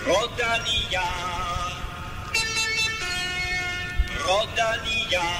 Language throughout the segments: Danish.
Rodania. Rodania.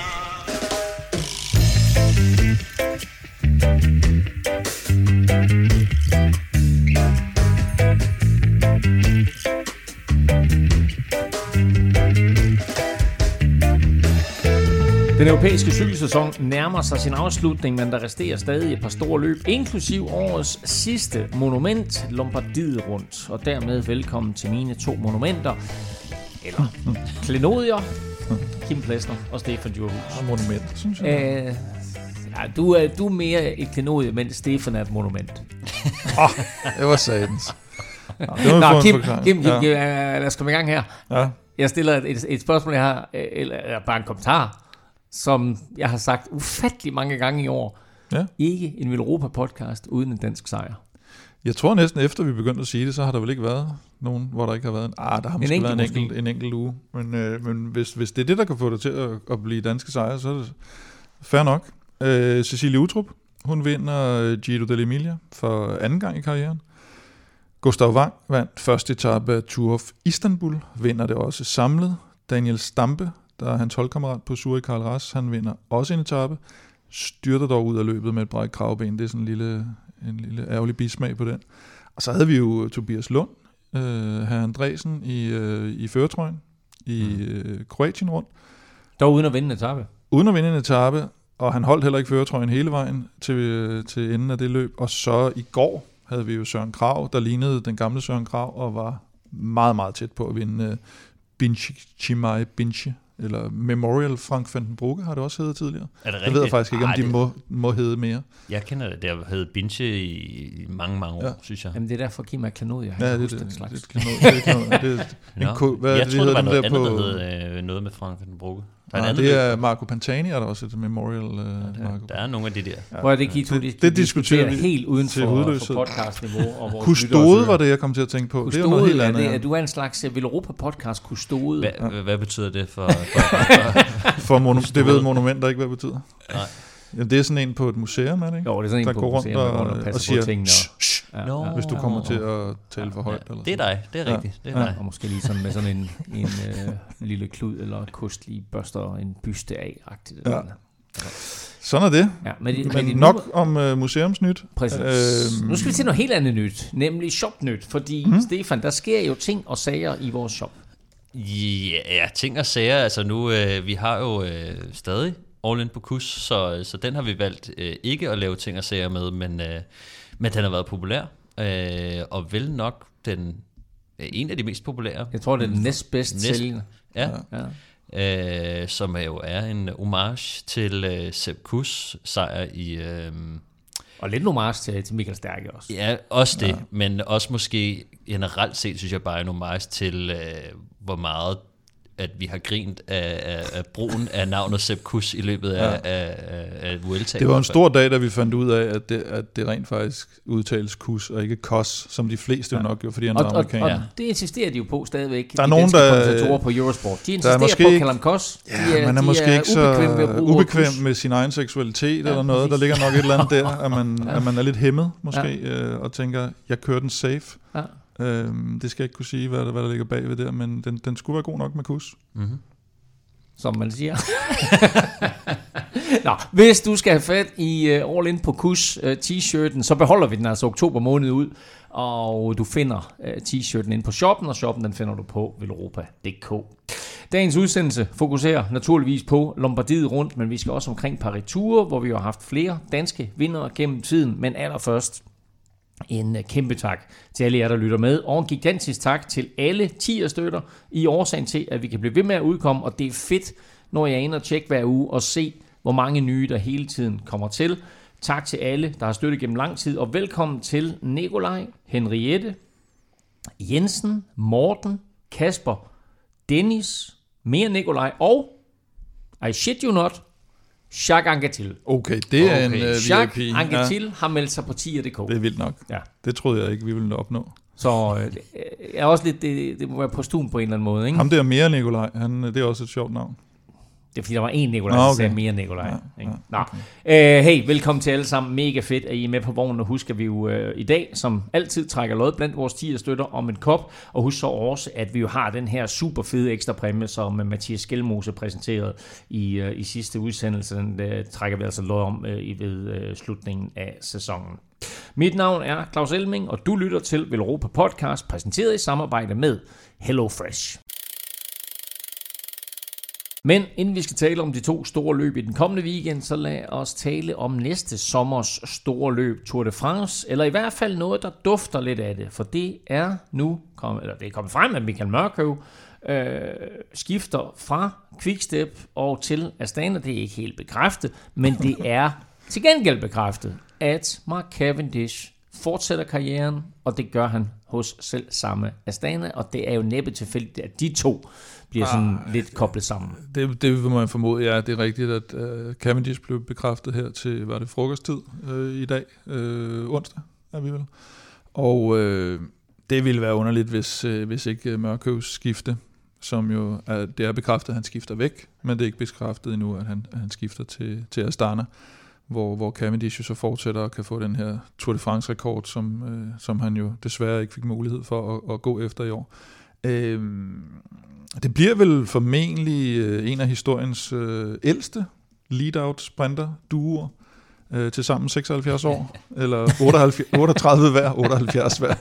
Den europæiske cykelsæson nærmer sig sin afslutning, men der resterer stadig et par store løb, inklusiv årets sidste monument, Lombardiet rundt. Og dermed velkommen til mine to monumenter, eller klenodier, Kim Plesner og Stefan Djurhus. Monument, synes jeg. Ja, du er mere et klenodie, men Stefan er et monument. Det var satans. Nå, Kim, lad os komme i gang her. Ja. Jeg stiller et spørgsmål, jeg har, eller bare en kommentar, som jeg har sagt ufattelig mange gange i år. Ja. Ikke en Velropa-podcast uden en dansk sejr. Jeg tror næsten efter vi begyndte at sige det, så har der vel ikke været nogen, hvor der ikke har været der har måske været en enkelt uge. Men hvis det er det, der kan få dig til at blive danske sejre, så er det fair nok. Cecilie Utrup, hun vinder Giro dell'Emilia for anden gang i karrieren. Gustav Wang vandt første etape af Tour of Istanbul, vinder det også samlet. Daniel Stampe, der er hans holdkammerat på Zurich, Karl Ras, han vinder også en etape. Styrter dog ud af løbet med et brækket kravben. Det er sådan en lille ærgerlig bismag på den. Og så havde vi jo Tobias Lund, herr Andresen i førertrøjen i Kroatien rundt. Dog uden at vinde en etape. Uden at vinde en etape, og han holdt heller ikke førertrøjen hele vejen til enden af det løb. Og så i går havde vi jo Søren Kragh, der lignede den gamle Søren Kragh, og var meget, meget tæt på at vinde Chimay Binche, eller Memorial Frank van den Brugge har det også heddet tidligere. Er det rigtigt? Jeg ved faktisk ikke, om de må hedde mere. Jeg kender det, der hed Binche i mange år, synes jeg. Jamen det er derfor, Kim er klenodie. Ja, det er jeg troede, det var noget andet, der hed noget med Frank van den Brugge. Det er Marco Pantani, er der også et Memorial. Der er nogle af de der. Hvor er det, det diskuterer vi helt uden for podcastniveau. Kustode var det, jeg kom til at tænke på. Kustode, det er noget helt andet. Du er en slags Velropa-podcast kustode. Hvad betyder det for det ved monumenter ikke, hvad det betyder. Nej. Jamen, det er sådan en på et museum, er det ikke? Jo, det er sådan en på et museum, og siger, hvis du kommer til at tale for højt. Eller det er dig, det er rigtigt. Det er dig. Og måske lige sådan med sådan en lille klud eller kost lige børster en byste af-agtigt. Ja. Sådan er det. Ja, men nok om museumsnyt. Præcis. Nu skal vi til noget helt andet nyt, nemlig shopnyt. Fordi, Stefan, der sker jo ting og sager i vores shop. Ja, ting og sager. Altså nu, vi har jo stadig All In på KUS, så den har vi valgt ikke at lave ting og sager med, men den har været populær, og vel nok en af de mest populære. Jeg tror, det er den næstbedst sælgende. Ja. Som jo er en homage til Sepp Kuss sejr i... og lidt en homage til Michael Stærke også. Ja, også det, men også måske generelt set, synes jeg bare en homage til, hvor meget at vi har grint af brugen af navnet Sepp Kuss i løbet af Vuelta. Det var en stor dag, da vi fandt ud af, at det rent faktisk udtales Kuss og ikke Kos, som de fleste jo nok gjorde, fordi han er amerikaner. Og det insisterer de jo på stadigvæk. Der er nogen, der kommentatorer på Eurosport. De insisterer på at kalde ham Kos. Man er måske ikke så ubekvem med sin egen seksualitet eller noget. Der ligger nok et eller andet der, at man er lidt hæmmet måske, og tænker, jeg kører den safe. Ja. Det skal jeg ikke kunne sige, hvad der ligger bagved der, men den skulle være god nok med kus. Mm-hmm. Som man siger. Nå, hvis du skal have fat i All In på KUS t-shirten, så beholder vi den altså oktober måned ud, og du finder t-shirten inde på shoppen, og shoppen den finder du på velropa.dk. Dagens udsendelse fokuserer naturligvis på Lombardiet rundt, men vi skal også omkring Paris-Tours, hvor vi har haft flere danske vindere gennem tiden, men allerførst en kæmpe tak til alle jer, der lytter med, og en gigantisk tak til alle 10 støtter i årsagen til, at vi kan blive ved med at udkomme, og det er fedt, når jeg er inde og tjekke hver uge og se, hvor mange nye, der hele tiden kommer til. Tak til alle, der har støttet gennem lang tid, og velkommen til Nikolaj, Henriette, Jensen, Morten, Kasper, Dennis, mere Nikolaj og, I shit you not, Jacques Anquetil. Okay, det er en VIP. Jacques Anquetil har meldt sig på tier.dk. Det er vildt nok. Ja. Det troede jeg ikke, vi ville opnå. Så er også lidt, det må være postum på en eller anden måde, ikke? Ham der mere Nikolaj, det er også et sjovt navn. Det er fordi, der var en Nikolaj, der sagde mere Nikolaj. Hey, velkommen til alle sammen. Mega fedt, at I er med på vognen. Og husk, at vi jo i dag, som altid, trækker lod blandt vores 10 støtter om en kop. Og husk så også, at vi jo har den her super fede ekstra præmie, som Mathias Skelmose præsenterede i sidste udsendelse. Den trækker vi altså lod om ved slutningen af sæsonen. Mit navn er Claus Elming, og du lytter til Velropa Podcast, præsenteret i samarbejde med HelloFresh. Men inden vi skal tale om de 2 store løb i den kommende weekend, så lad os tale om næste sommers store løb, Tour de France, eller i hvert fald noget, der dufter lidt af det, for det er nu kommet frem, at Michael Mørkøv skifter fra Quickstep og til Astana. Det er ikke helt bekræftet, men det er til gengæld bekræftet, at Mark Cavendish fortsætter karrieren, og det gør han hos selv samme Astana, og det er jo næppe tilfældigt, at de 2 bliver sådan lidt koblet sammen. Det vil man formode, ja. Det er rigtigt, at Cavendish blev bekræftet her til, var det frokosttid i dag, onsdag er vi vel. Og det ville være underligt, hvis ikke Mørkøvs skifte, som jo det er bekræftet, at han skifter væk, men det er ikke bekræftet endnu, at han skifter til Astana, hvor Cavendish jo så fortsætter og kan få den her Tour de France-rekord, som han jo desværre ikke fik mulighed for at gå efter i år. Det bliver vel formentlig en af historiens ældste lead-out sprinter-duoer, til sammen 76 år, eller 38 hver, 78 hver.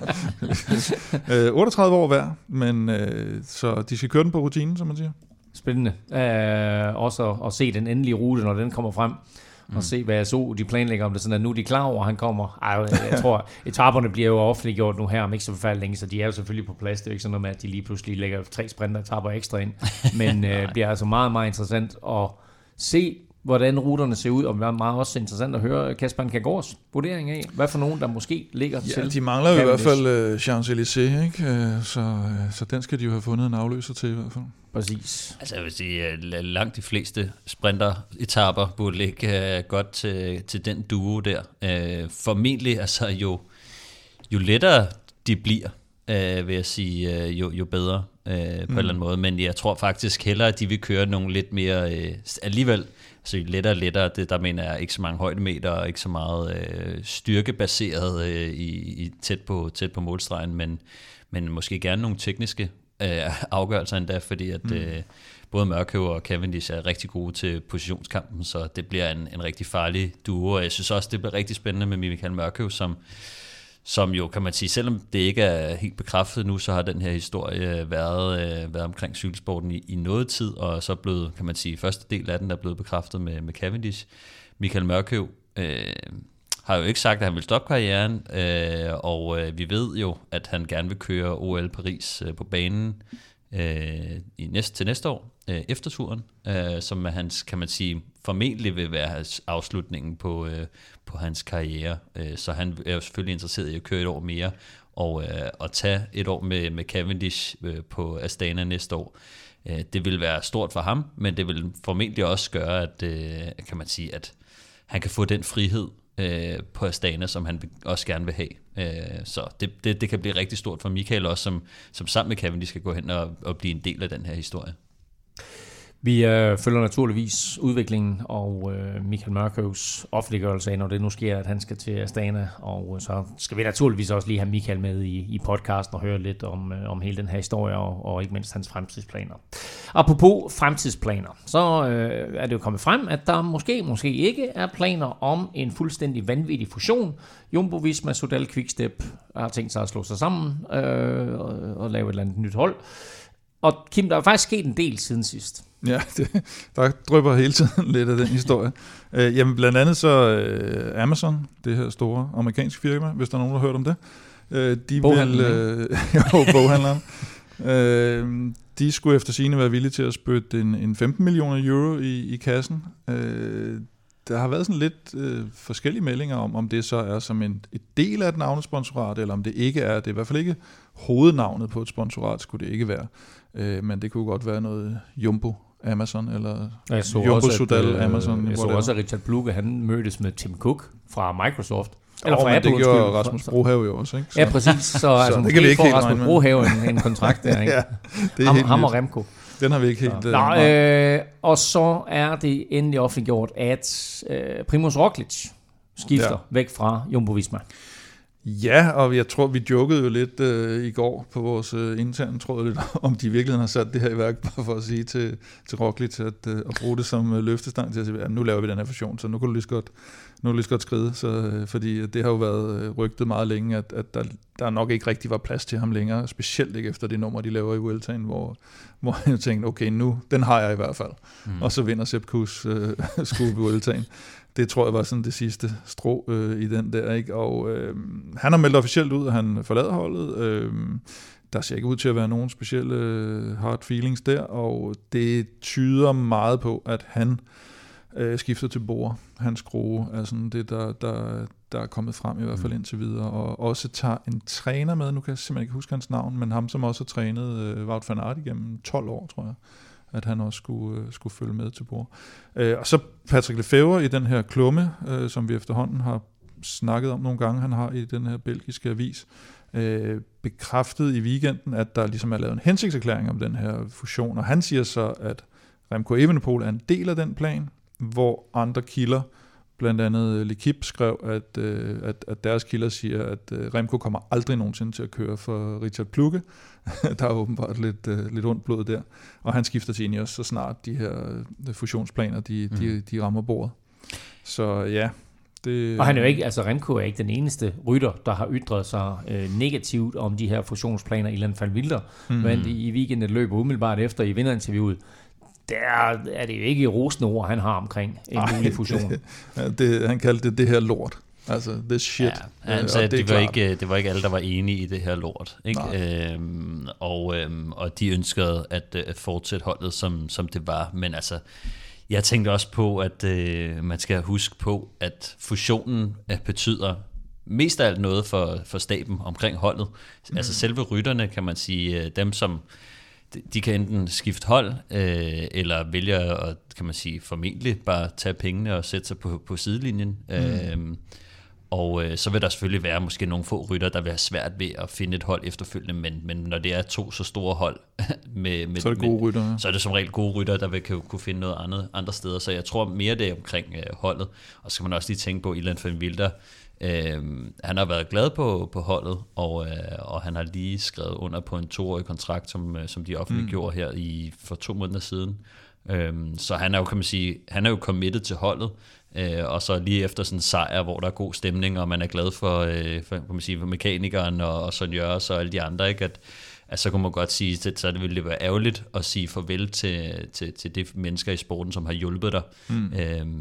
38 år hver, men så de skal køre den på rutinen, som man siger. Spændende. Også at se den endelige rute, når den kommer frem. Og se, hvad jeg så, de planlægger om det, sådan at nu er de klar over, at han kommer. Jeg tror, etaperne bliver jo offentliggjort nu her, om ikke så forfærdeligt længe, så de er jo selvfølgelig på plads. Det er jo ikke sådan noget med, at de lige pludselig lægger 3 sprinteretapper ekstra ind. Men det bliver altså meget, meget interessant at se, hvordan ruterne ser ud, og det er meget også interessant at høre Kasper Kagårds vurdering af, hvad for nogen, der måske ligger til. Ja, de mangler jo i hvert fald Champs-Élysées, ikke? Så den skal de jo have fundet en afløser til i hvert fald. Præcis. Altså jeg vil sige, langt de fleste sprinter-etapper burde ligge godt til den duo der. Formentlig, altså jo lettere de bliver, vil jeg sige, jo bedre på en eller anden måde. Men jeg tror faktisk hellere, at de vil køre nogle lidt mere alligevel. Så lettere, det der mener jeg ikke så mange højdemeter og ikke så meget styrkebaseret tæt på målstregen, men måske gerne nogle tekniske afgørelser endda, fordi at både Mørkøv og Cavendish er rigtig gode til positionskampen, så det bliver en rigtig farlig duo, og jeg synes også, det bliver rigtig spændende med Michael Mørkøv, som jo, kan man sige, selvom det ikke er helt bekræftet nu, så har den her historie været omkring cykelsporten i noget tid, og så blevet, kan man sige, første del af den er blevet bekræftet med Cavendish. Michael Mørkøv har jo ikke sagt, at han vil stoppe karrieren, og vi ved jo, at han gerne vil køre OL Paris på banen til næste år, efter turen, som er hans, kan man sige, formentlig vil være afslutningen på hans karriere. Så han er jo selvfølgelig interesseret i at køre et år mere, og at tage et år med Cavendish på Astana næste år. Det vil være stort for ham, men det vil formentlig også gøre, at, kan man sige, at han kan få den frihed på Astana, som han også gerne vil have. Så det kan blive rigtig stort for Michael også, som sammen med Cavendish skal gå hen og blive en del af den her historie. Vi følger naturligvis udviklingen og Michael Mørkøvs offentliggørelse af, når det nu sker, at han skal til Astana, og så skal vi naturligvis også lige have Michael med i podcasten og høre lidt om hele den her historie, og ikke mindst hans fremtidsplaner. Apropos fremtidsplaner, så er det jo kommet frem, at der måske ikke er planer om en fuldstændig vanvittig fusion. Jumbo Visma, Soudal, Quickstep har tænkt sig at slå sig sammen og lave et eller andet nyt hold. Og Kim, der er faktisk sket en del siden sidst. Ja, der drypper hele tiden lidt af den historie. Jamen blandt andet så Amazon, det her store amerikanske firma, hvis der er nogen, der har hørt om det. Boghandleren. De skulle efter sigende være villige til at spytte en 15 millioner euro i kassen. Der har været sådan lidt forskellige meldinger om det så er som et del af et navnesponsorat, eller om det ikke er. Det er i hvert fald ikke hovednavnet på et sponsorat, skulle det ikke være. Men det kunne godt være noget Jumbo Amazon, eller Jumbo Soudal Amazon. Jeg så også, at Richard Bluge, han mødtes med Tim Cook fra Microsoft. Eller fra Apple, det gjorde Rasmus Brohave jo også, ikke? Ja, præcis. Så altså, det kan vi ikke helt Rasmus Brohave en kontrakt der, ikke? Ja, det er ham og Remco. Den har vi ikke helt... Og så er det endelig offentliggjort, at Primož Roglič skifter væk fra Jumbo-Visma. Ja, og jeg tror, vi jokede jo lidt i går på vores interne tråd lidt, om de virkelig har sat det her i værk, bare for at sige til Roglič at bruge det som løftestang til at sige, ja, nu laver vi den her fusion, så nu kan du lige så godt skride, fordi det har jo været rygtet meget længe, at der nok ikke rigtig var plads til ham længere, specielt ikke efter det nummer, de laver i Vueltaen, hvor jeg tænkte, okay, nu, den har jeg i hvert fald. Og så vinder Sepp Kuss skue i Vueltaen. Det tror jeg var sådan det sidste strå i den der, ikke? Og han har meldt officielt ud, at han forlader holdet. Der ser ikke ud til at være nogen specielle hard feelings der, og det tyder meget på, at han skifter til Bora. Hans skrue er sådan det, der er kommet frem i hvert fald indtil videre, og også tager en træner med, nu kan jeg simpelthen ikke huske hans navn, men ham, som også har trænet Wout van Aert igennem 12 år, tror jeg, at han også skulle følge med til Bora. Og så Patrick Lefevre i den her klumme, som vi efterhånden har snakket om nogle gange, han har i den her belgiske avis, bekræftet i weekenden, at der ligesom er lavet en hensigtserklæring om den her fusion, og han siger så, at Remco Evenepoel er en del af den plan, hvor andre kilder, blandt andet L'Equipe, skrev, at deres kilder siger, at Remco kommer aldrig nogensinde til at køre for Richard Plugge. Der er åbenbart lidt ondt blod der. Og han skifter til Ineos, så snart de her fusionsplaner, de rammer bordet. Så ja. Og han er jo ikke, altså Remco er ikke den eneste rytter, der har ytret sig negativt om de her fusionsplaner. Ilan van Wilder vandt i weekenden løb umiddelbart efter i vinderinterviewet. Der er det jo ikke rosende ord, han har omkring en mulig fusion. Han kaldte det her lort. Altså, this shit. Ja, han sagde, det var ikke alle, der var enige i det her lort. Ikke? Og de ønskede at fortsætte holdet, som det var. Men altså, jeg tænkte også på, at man skal huske på, at fusionen betyder mest af alt noget for staben omkring holdet. Altså selve rytterne, kan man sige, dem som... De kan enten skifte hold, eller vælge at, kan man sige, formentlig bare tage pengene og sætte sig på sidelinjen. Og så vil der selvfølgelig være måske nogle få rytter, der vil have svært ved at finde et hold efterfølgende, men når det er to så store hold, så er det gode rytter. Ja. Så er det som regel gode rytter, der vil kunne finde noget andet andre steder. Så jeg tror mere det er omkring holdet. Og så skal man også lige tænke på Ilan van Wilder. Han har været glad på holdet, og han har lige skrevet under på en 2-årig kontrakt, som de offentliggjorde her for 2 måneder siden. Så han er jo, kan man sige, han er jo committed til holdet, og så lige efter sådan en sejr, hvor der er god stemning, og man er glad for kan man sige, for mekanikeren og Sonjørs og alle de andre, ikke? At så kunne man godt sige, at så ville det være ærgerligt at sige farvel til de mennesker i sporten, som har hjulpet dig. Men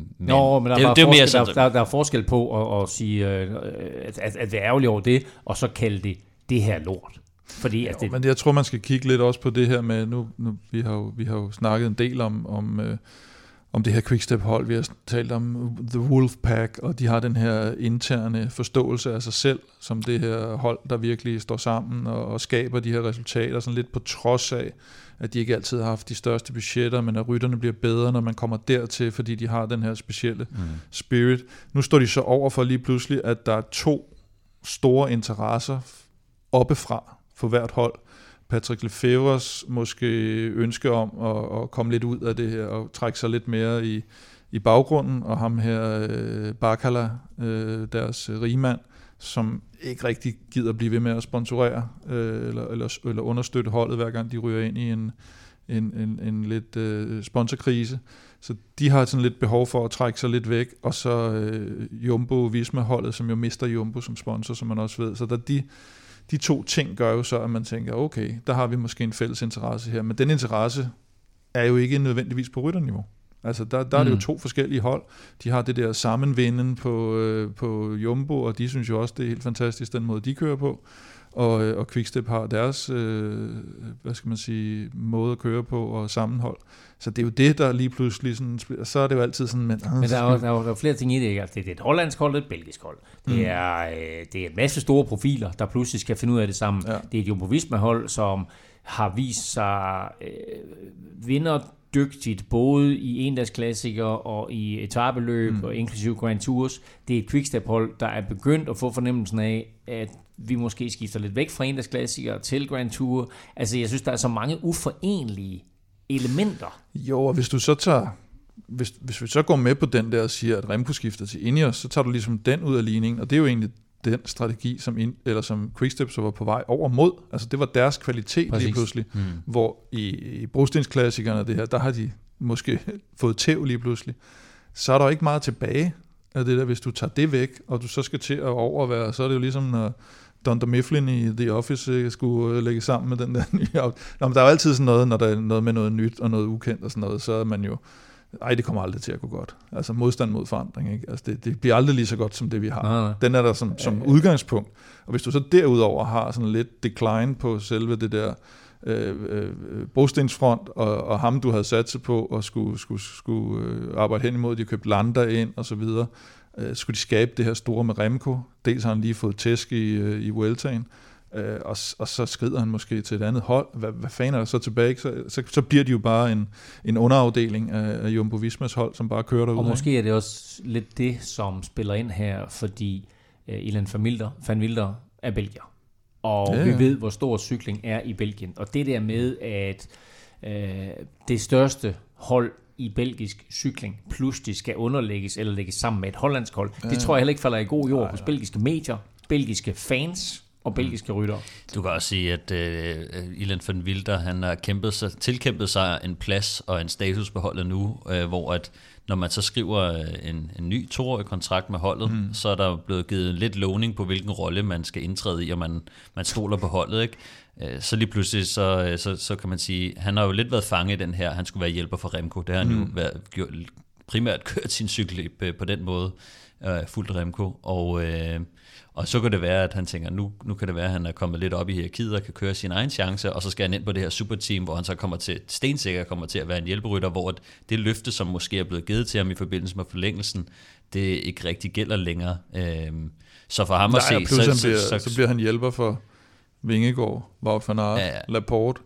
der er forskel på at sige, at være ærgerlig over det, og så kalde det her lort. Fordi, men jeg tror, man skal kigge lidt også på det her med, nu vi har jo snakket en del om det her Quickstep-hold, vi har talt om The Wolfpack, og de har den her interne forståelse af sig selv, som det her hold, der virkelig står sammen og skaber de her resultater, sådan lidt på trods af, at de ikke altid har haft de største budgetter, men at rytterne bliver bedre, når man kommer dertil, fordi de har den her specielle spirit. Nu står de så over for lige pludselig, at der er 2 store interesser oppefra for hvert hold. Patrick Lefevres måske ønske om at komme lidt ud af det her og trække sig lidt mere i baggrunden, og ham her Barkala, deres rigmand, som ikke rigtig gider blive ved med at sponsorere eller understøtte holdet, hver gang de ryger ind i en lidt sponsorkrise. Så de har sådan lidt behov for at trække sig lidt væk, og så Jumbo-Visma-holdet, som jo mister Jumbo som sponsor, som man også ved. Så der de 2 ting gør jo så, at man tænker, okay, der har vi måske en fælles interesse her, men den interesse er jo ikke nødvendigvis på rytterniveau. Altså der er det jo 2 forskellige hold. De har det der sammenvinden på Jumbo, og de synes jo også, det er helt fantastisk, den måde de kører på. Og Quickstep har deres, hvad skal man sige, måde at køre på og sammenhold. Så det er jo det, der lige pludselig sådan, så er det jo altid sådan, men der er jo flere ting i det, ikke? Altså, det er et hollandsk hold, et belgisk hold. Det er en masse store profiler, der pludselig skal finde ud af det sammen. Ja. Det er et Jumbo-Visma-hold, som har vist sig vinderdygtigt, både i endagsklassiker og i etapeløb, og inklusive Grand Tours. Det er et Quickstep-hold, der er begyndt at få fornemmelsen af, at vi måske skifter lidt væk fra endagsklassikere til Grand Tour. Altså, jeg synes, der er så mange uforenlige elementer. Jo, og hvis du så tager... Hvis vi så går med på den der og siger, at Remco skifter til Ineos, så tager du ligesom den ud af ligningen, og det er jo egentlig den strategi, som Quickstep så var på vej over mod. Altså det var deres kvalitet. Præcis. Lige pludselig, hvor i brostensklassikerne det her, der har de måske fået tæv lige pludselig. Så er der jo ikke meget tilbage af det der, hvis du tager det væk, og du så skal til at overvære, så er det jo ligesom, når Dunder Mifflin i The Office skulle lægge sammen med den der nye. Nå, men der er jo altid sådan noget, når der er noget med noget nyt og noget ukendt og sådan noget, så er man jo, det kommer aldrig til at gå godt. Altså modstand mod forandring, ikke? Altså det bliver aldrig lige så godt, som det vi har. Nej. Den er der som udgangspunkt. Og hvis du så derudover har sådan lidt decline på selve det der brostensfront, og ham du havde satset på, og skulle arbejde hen imod, de købte Landa ind, og så videre, skulle de skabe det her store med Remco. Dels har han lige fået tæsk i Vueltaen, og så skrider han måske til et andet hold. Hvad fanden er der så tilbage? Så bliver de jo bare en underafdeling af Jumbo Vismas hold, som bare kører derud. Og måske er det også lidt det, som spiller ind her, fordi Ilan van Wilder er belgier. Og vi ved, hvor stor cykling er i Belgien. Og det der med, at det største hold i belgisk cykling pludselig skal underlægges eller lægges sammen med et hollandsk hold, det tror jeg heller ikke falder i god jord hos belgiske medier, belgiske fans og belgiske ryttere. Du kan også sige, at Ilan van Wilder, han har tilkæmpet sig en plads og en status på holdet nu, hvor at når man så skriver en ny 2-årig kontrakt med holdet, så er der blevet givet lidt lovning på, hvilken rolle man skal indtræde i, og man stoler på holdet, ikke? Så lige pludselig, så kan man sige, han har jo lidt været fanget i den her, han skulle være hjælper for Remco, det har han jo primært kørt sin cykel på den måde, fuldt Remco, og så kan det være, at han tænker, nu kan det være, at han er kommet lidt op i hierarkiet og kan køre sin egen chance, og så skal han ind på det her superteam, hvor han så stensikker kommer til at være en hjælperytter, hvor det løfte, som måske er blevet givet til ham i forbindelse med forlængelsen, det ikke rigtig gælder længere. Så for ham at se... Så bliver han hjælper for Vingegaard, Wout van Aert, Laporte,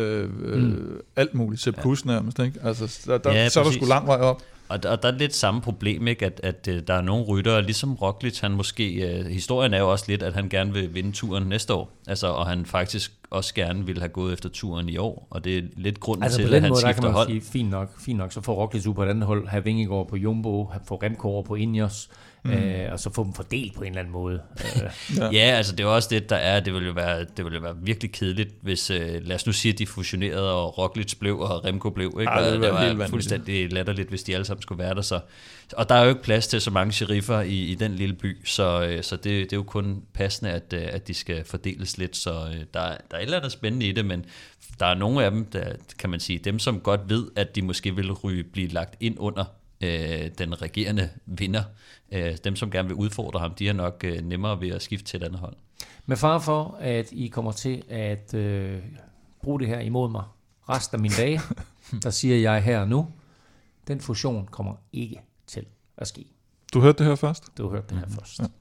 alt muligt, Sepp Kuss nærmest, ikke? Altså, så er der sgu lang vej op. Og der er lidt samme problem, ikke? At der er nogle ryttere, ligesom Roglic, han måske, historien er jo også lidt, at han gerne vil vinde turen næste år, altså, og han faktisk også gerne vil have gået efter turen i år, og det er lidt grunden til, at han skifter hold. Altså på den måde, der kan man sige, fint nok, så får Roglic ud på et andet hold, have Vingegaard på Jumbo, få Remco over på Ineos, og så få dem fordelt på en eller anden måde. Ja, altså det er også det, der er, det ville jo være virkelig kedeligt, hvis, lad os nu sige, at de fusionerede, og Roglic blev, og Remco blev, ikke? Det var fuldstændig latterligt, hvis de alle sammen skulle være der, så. Og der er jo ikke plads til så mange sheriffer i den lille by, så det er jo kun passende, at de skal fordeles lidt, så der er et eller andet spændende i det, men der er nogle af dem, der, kan man sige, dem som godt ved, at de måske vil blive lagt ind under den regerende vinder, dem som gerne vil udfordre ham, de er nok nemmere ved at skifte til et andet hold. Med far for, at I kommer til at bruge det her imod mig resten af mine dage, der siger jeg her nu, den fusion kommer ikke til at ske. Du hørte det her først? Du hørte det her først. Ja.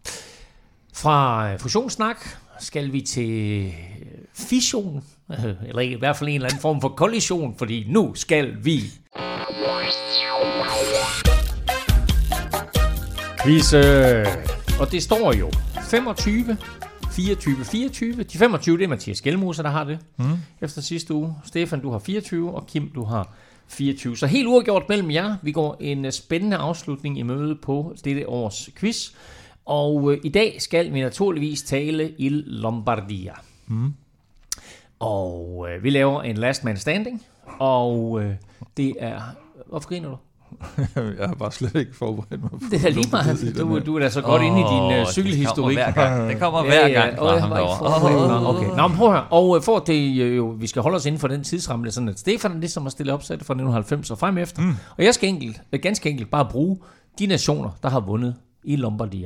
Fra fusionssnak skal vi til fission, eller i hvert fald en eller anden form for kollision, fordi nu skal vi quizze. Og det står jo 25, 24, 24. De 25, det er Mathias Gjelmose, der har det efter sidste uge. Stefan, du har 24, og Kim, du har 24. Så helt uafgjort mellem jer. Vi går en spændende afslutning i møde på dette års quiz. Og i dag skal vi naturligvis tale Il Lombardia. Og vi laver en last man standing. Og det er... Hvorfor griner du? Jeg har bare slet ikke forberedt mig på det. Er lige meget. Du er da så godt inde i din cykelhistorik. Det kommer hver gang fra ham derovre. Okay. Nå, men prøv at høre. Og for det jo, vi skal holde os inden for den tidsramme, sådan at Stefan er det, som har stillet opsat fra 1990 og frem efter. Og jeg skal ganske enkelt bare bruge de nationer, der har vundet i Lombardia.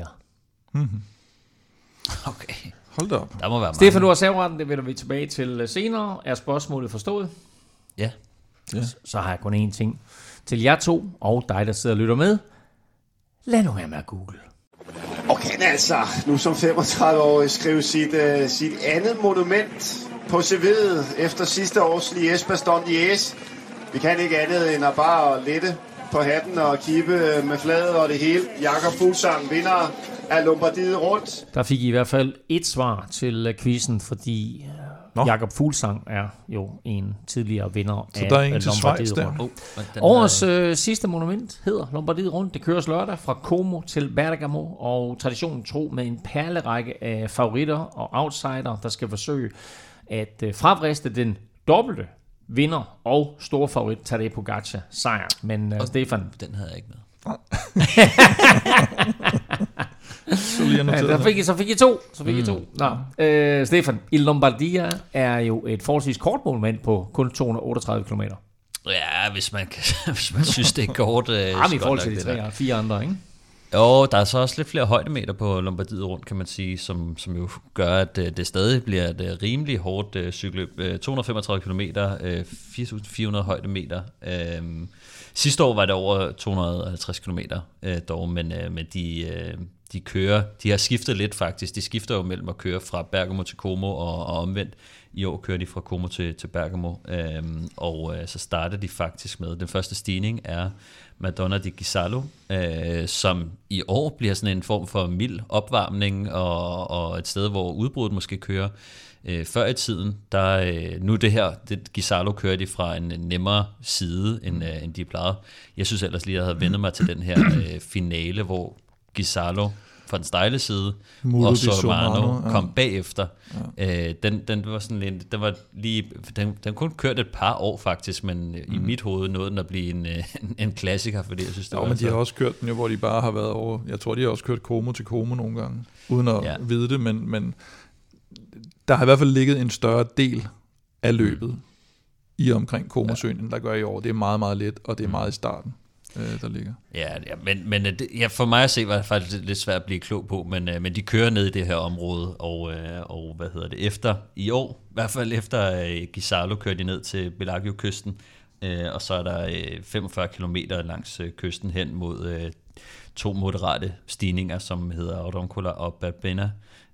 Okay. Hold da op. Der må være Stefan, du har serveretten, det vender vi tilbage til senere. Er spørgsmålet forstået? Ja. Så har jeg kun én ting til jer to, og dig, der sidder og lytter med. Lad nu være med at google. Og kan altså nu som 35-årig skrive sit andet monument på CV'et efter sidste års Liège-Bastogne-Liège. Vi kan ikke andet end at bare lette på hatten og kippe med flaget og det hele. Jakob Fuglsang vinder af Lombardiet rundt. Der fik I hvert fald et svar til quizzen, fordi Jakob Fuglsang er jo en tidligere vinder så af der er en til Schweiz Lombardiet der. Årets sidste monument hedder Lombardiet rundt. Det køres lørdag fra Como til Bergamo, og traditionen tro med en perlerække af favoritter og outsider, der skal forsøge at fravriste den dobbelte vinder og store favorit Tadej Pogačar sejr. Men Stefan, den havde jeg ikke med. Så fik I to. Nå. Stefan, Il Lombardia er jo et forholdsvis kort monument på kun 238 km. Ja, hvis man synes, det er kort. Vi i forhold til de 3-4 andre, ikke? Jo, der er så også lidt flere højdemeter på Lombardiet rundt, kan man sige, som jo gør, at det stadig bliver et rimelig hårdt cykelløb. 235 km, 4.400 højdemeter. Sidste år var det over 250 km dog, men de kører, de har skiftet lidt faktisk. De skifter jo mellem at køre fra Bergamo til Como og omvendt. I år kører de fra Como til Bergamo, og så starter de faktisk med, den første stigning er Madonna di Ghisallo, som i år bliver sådan en form for mild opvarmning, og et sted, hvor udbruddet måske kører. Før i tiden, nu det Ghisallo kører de fra en nemmere side, end de plejede. Jeg synes ellers lige, at jeg havde vendt mig til den her finale, hvor Ghisallo fra den stejle side, og så Mano kom bagefter. Ja. Den var sådan lidt, den kun kørt et par år faktisk, men i mit hoved nåede den at blive en klassiker, fordi jeg synes, det var men de har også kørt den jo, hvor de bare har været over, jeg tror, de har også kørt Como til Como nogle gange, uden at vide det, men der har i hvert fald ligget en større del af løbet i omkring Como-søen, end der gør i år. Det er meget, meget let, og det er meget i starten, der ligger. Ja, men for mig at se, var det faktisk lidt svært at blive klog på, men de kører ned i det her område, og efter i år, i hvert fald efter Ghisallo, kører de ned til Bellagio-kysten, og så er der 45 kilometer langs kysten hen mod to moderate stigninger, som hedder Auroncola og Babena.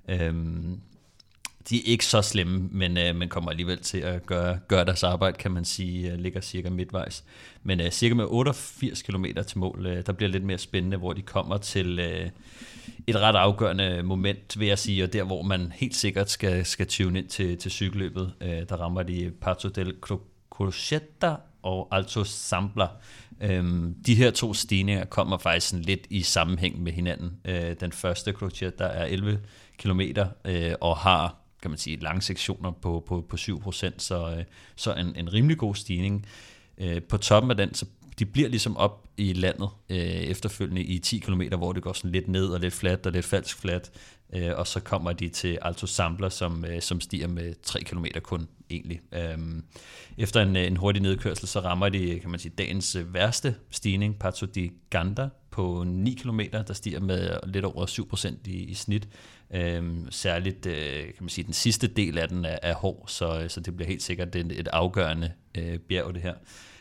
De er ikke så slemme, men kommer alligevel til at gøre deres arbejde, kan man sige, ligger cirka midtvejs. Men cirka med 88 km til mål, der bliver lidt mere spændende, hvor de kommer til et ret afgørende moment, vil jeg sige, og der, hvor man helt sikkert skal tune ind til cykelløbet. Der rammer de Passo del Crocetta og Alto Sambla. De her to stigninger kommer faktisk sådan lidt i sammenhæng med hinanden. Den første Crocetta er 11 km og har, kan man sige, lange sektioner på 7%, så en rimelig god stigning. På toppen af den, så de bliver ligesom op i landet efterfølgende i 10 km, hvor det går sådan lidt ned og lidt fladt og lidt falsk fladt, og så kommer de til Alto Sambla, som stiger med 3 km kun egentlig. Efter en hurtig nedkørsel, så rammer de, kan man sige, dagens værste stigning, Passo di Ganda, på 9 km, der stiger med lidt over 7% i snit. Særligt, kan man sige, den sidste del af den er hård, så det bliver helt sikkert et afgørende bjerg, det her.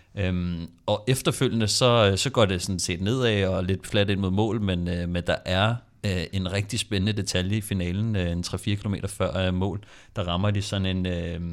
Og efterfølgende, så går det sådan set nedad og lidt fladt ind mod mål, men der er en rigtig spændende detalje i finalen, en 3-4 km før mål, der rammer de sådan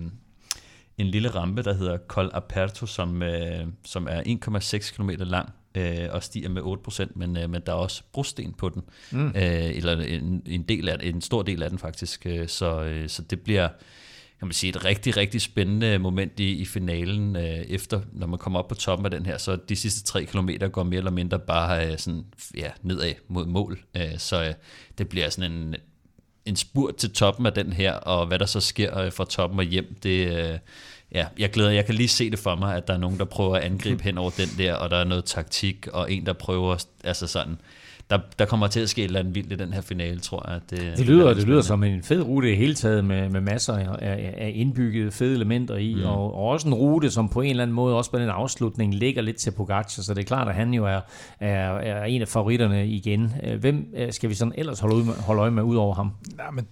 en lille rampe, der hedder Col Aperto, som er 1,6 km lang, og stiger med 8%, men der er også brosten på den, eller en stor del af den faktisk, så det bliver, kan man sige, et rigtig, rigtig spændende moment i finalen, efter, når man kommer op på toppen af den her, så de sidste 3 kilometer går mere eller mindre bare sådan, nedad mod mål, så det bliver sådan en spurt til toppen af den her, og hvad der så sker fra toppen og hjem, det jeg kan lige se det for mig, at der er nogen, der prøver at angribe hen over den der, og der er noget taktik, og en, der prøver, altså sådan, der kommer til at ske et eller andet vildt i den her finale, tror jeg. Det lyder som en fed rute i hele taget, med masser af indbyggede fede elementer i, og også en rute, som på en eller anden måde, også på den afslutning, ligger lidt til Pogačar, så det er klart, at han jo er en af favoritterne igen. Hvem skal vi sådan ellers holde øje med ud over ham? Nej, men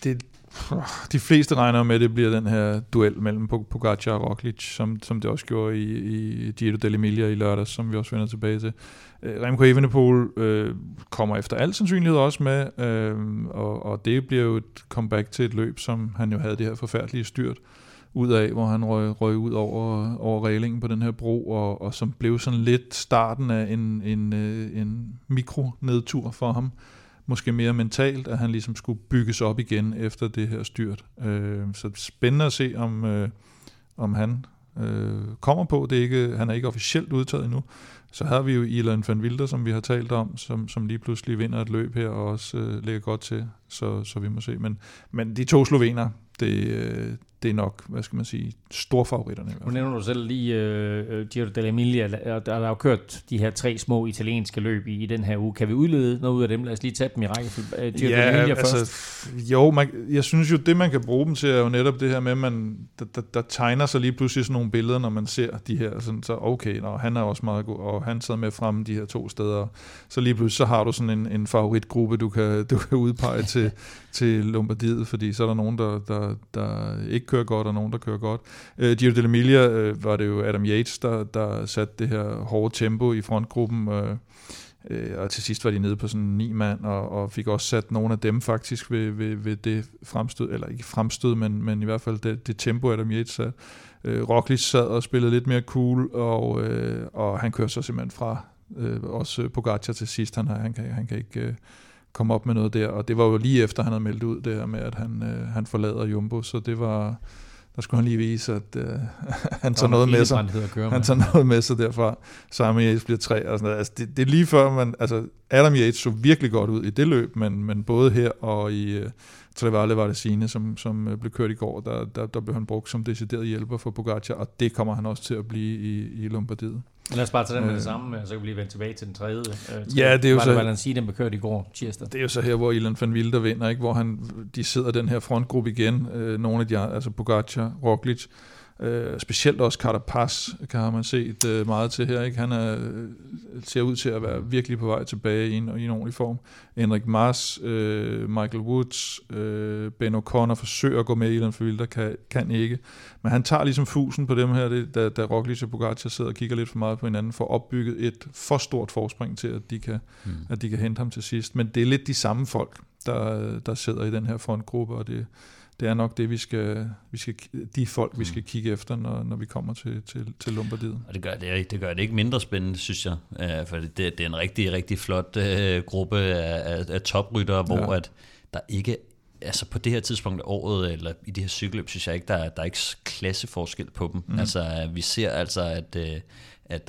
de fleste regner med, at det bliver den her duel mellem Pogačar og Roglic, som det også gjorde i Giro dell'Emilia i lørdags, som vi også vender tilbage til. Remco Evenepoel kommer efter al sandsynlighed også med, og det bliver jo et comeback til et løb, som han jo havde det her forfærdelige styrt ud af, hvor han røg ud over reglingen på den her bro, og som blev sådan lidt starten af en mikronedtur for ham. måske mere mentalt, at han ligesom skulle bygges op igen efter det her styrt. Så spændende at se, om han kommer på. Han er ikke officielt udtaget endnu. Så har vi jo Ilan van Wilder, som vi har talt om, som lige pludselig vinder et løb her, og også ligger godt til, så vi må se. Men de 2 slovener, det er nok, hvad skal man sige, storfavoritterne. Nu nævner du selv lige Giro dell'Emilia, der er jo kørt de her 3 små italienske løb i den her uge. Kan vi udlede noget ud af dem? Lad os lige tage dem i rækkefølge. Giro dell'Emilia først. Jo, jeg synes jo, det man kan bruge dem til, er jo netop det her med, at der tegner sig lige pludselig sådan nogle billeder, når man ser de her, sådan, så okay, han er også meget god, og han sad med fremme de her 2 steder. Så lige pludselig, så har du sådan en favoritgruppe, du kan udpege til Lombardiet, fordi så er der nogen, der ikke kører godt, og nogen, der kører godt. Giro dell'Emilia var det jo Adam Yates, der satte det her hårde tempo i frontgruppen, og til sidst var de nede på sådan 9 mand, og fik også sat nogle af dem faktisk ved det fremstød, eller ikke fremstød, men i hvert fald det tempo, Adam Yates satte. Roglic sad og spillede lidt mere cool, og han kører så simpelthen fra, også Pogacar til sidst, han kan ikke komme op med noget der, og det var jo lige efter, han havde meldt ud det her med, at han forlader Jumbo, så det var, der skulle han lige vise, at han tager noget med sig. Han tager noget med sig derfra. Simon Yates bliver 3 og sådan noget. Altså, det er lige før, Adam Yates så virkelig godt ud i det løb, men både her og i Trevale Varesine, som blev kørt i går, der blev han brugt som decideret hjælper for Pogacar, og det kommer han også til at blive i Lombardiet. Lad os bare tage den med det samme, så kan vi lige vende tilbage til den tredje. Ja, det er jo så... Valenci, den blev kørt i går, tirsdag. Det er jo så her, hvor Ilan van Wilder vinder, ikke? Hvor de sidder den her frontgruppe igen. Nogle af de, altså Pogacar, Roglic, specielt også Carapaz, kan man set meget til her, ikke? Han ser ud til at være virkelig på vej tilbage i en ordentlig form. Enric Mas, Michael Woods, Ben O'Connor forsøger at gå med, Ilan van Wilder kan ikke. Men han tager ligesom fusen på dem her, da Roglic og Pogacar sidder og kigger lidt for meget på hinanden, for opbygget et for stort forspring til, at de kan hente ham til sidst. Men det er lidt de samme folk, der sidder i den her frontgruppe, og det er nok det, vi skal kigge efter, når vi kommer til Lombardiet. Og det gør det ikke mindre spændende, synes jeg. For det er en rigtig, rigtig flot gruppe af topryttere, hvor at der ikke, altså på det her tidspunkt af året, eller i de her cykelløb, synes jeg ikke, der er ikke klasseforskel på dem. Altså, vi ser altså, at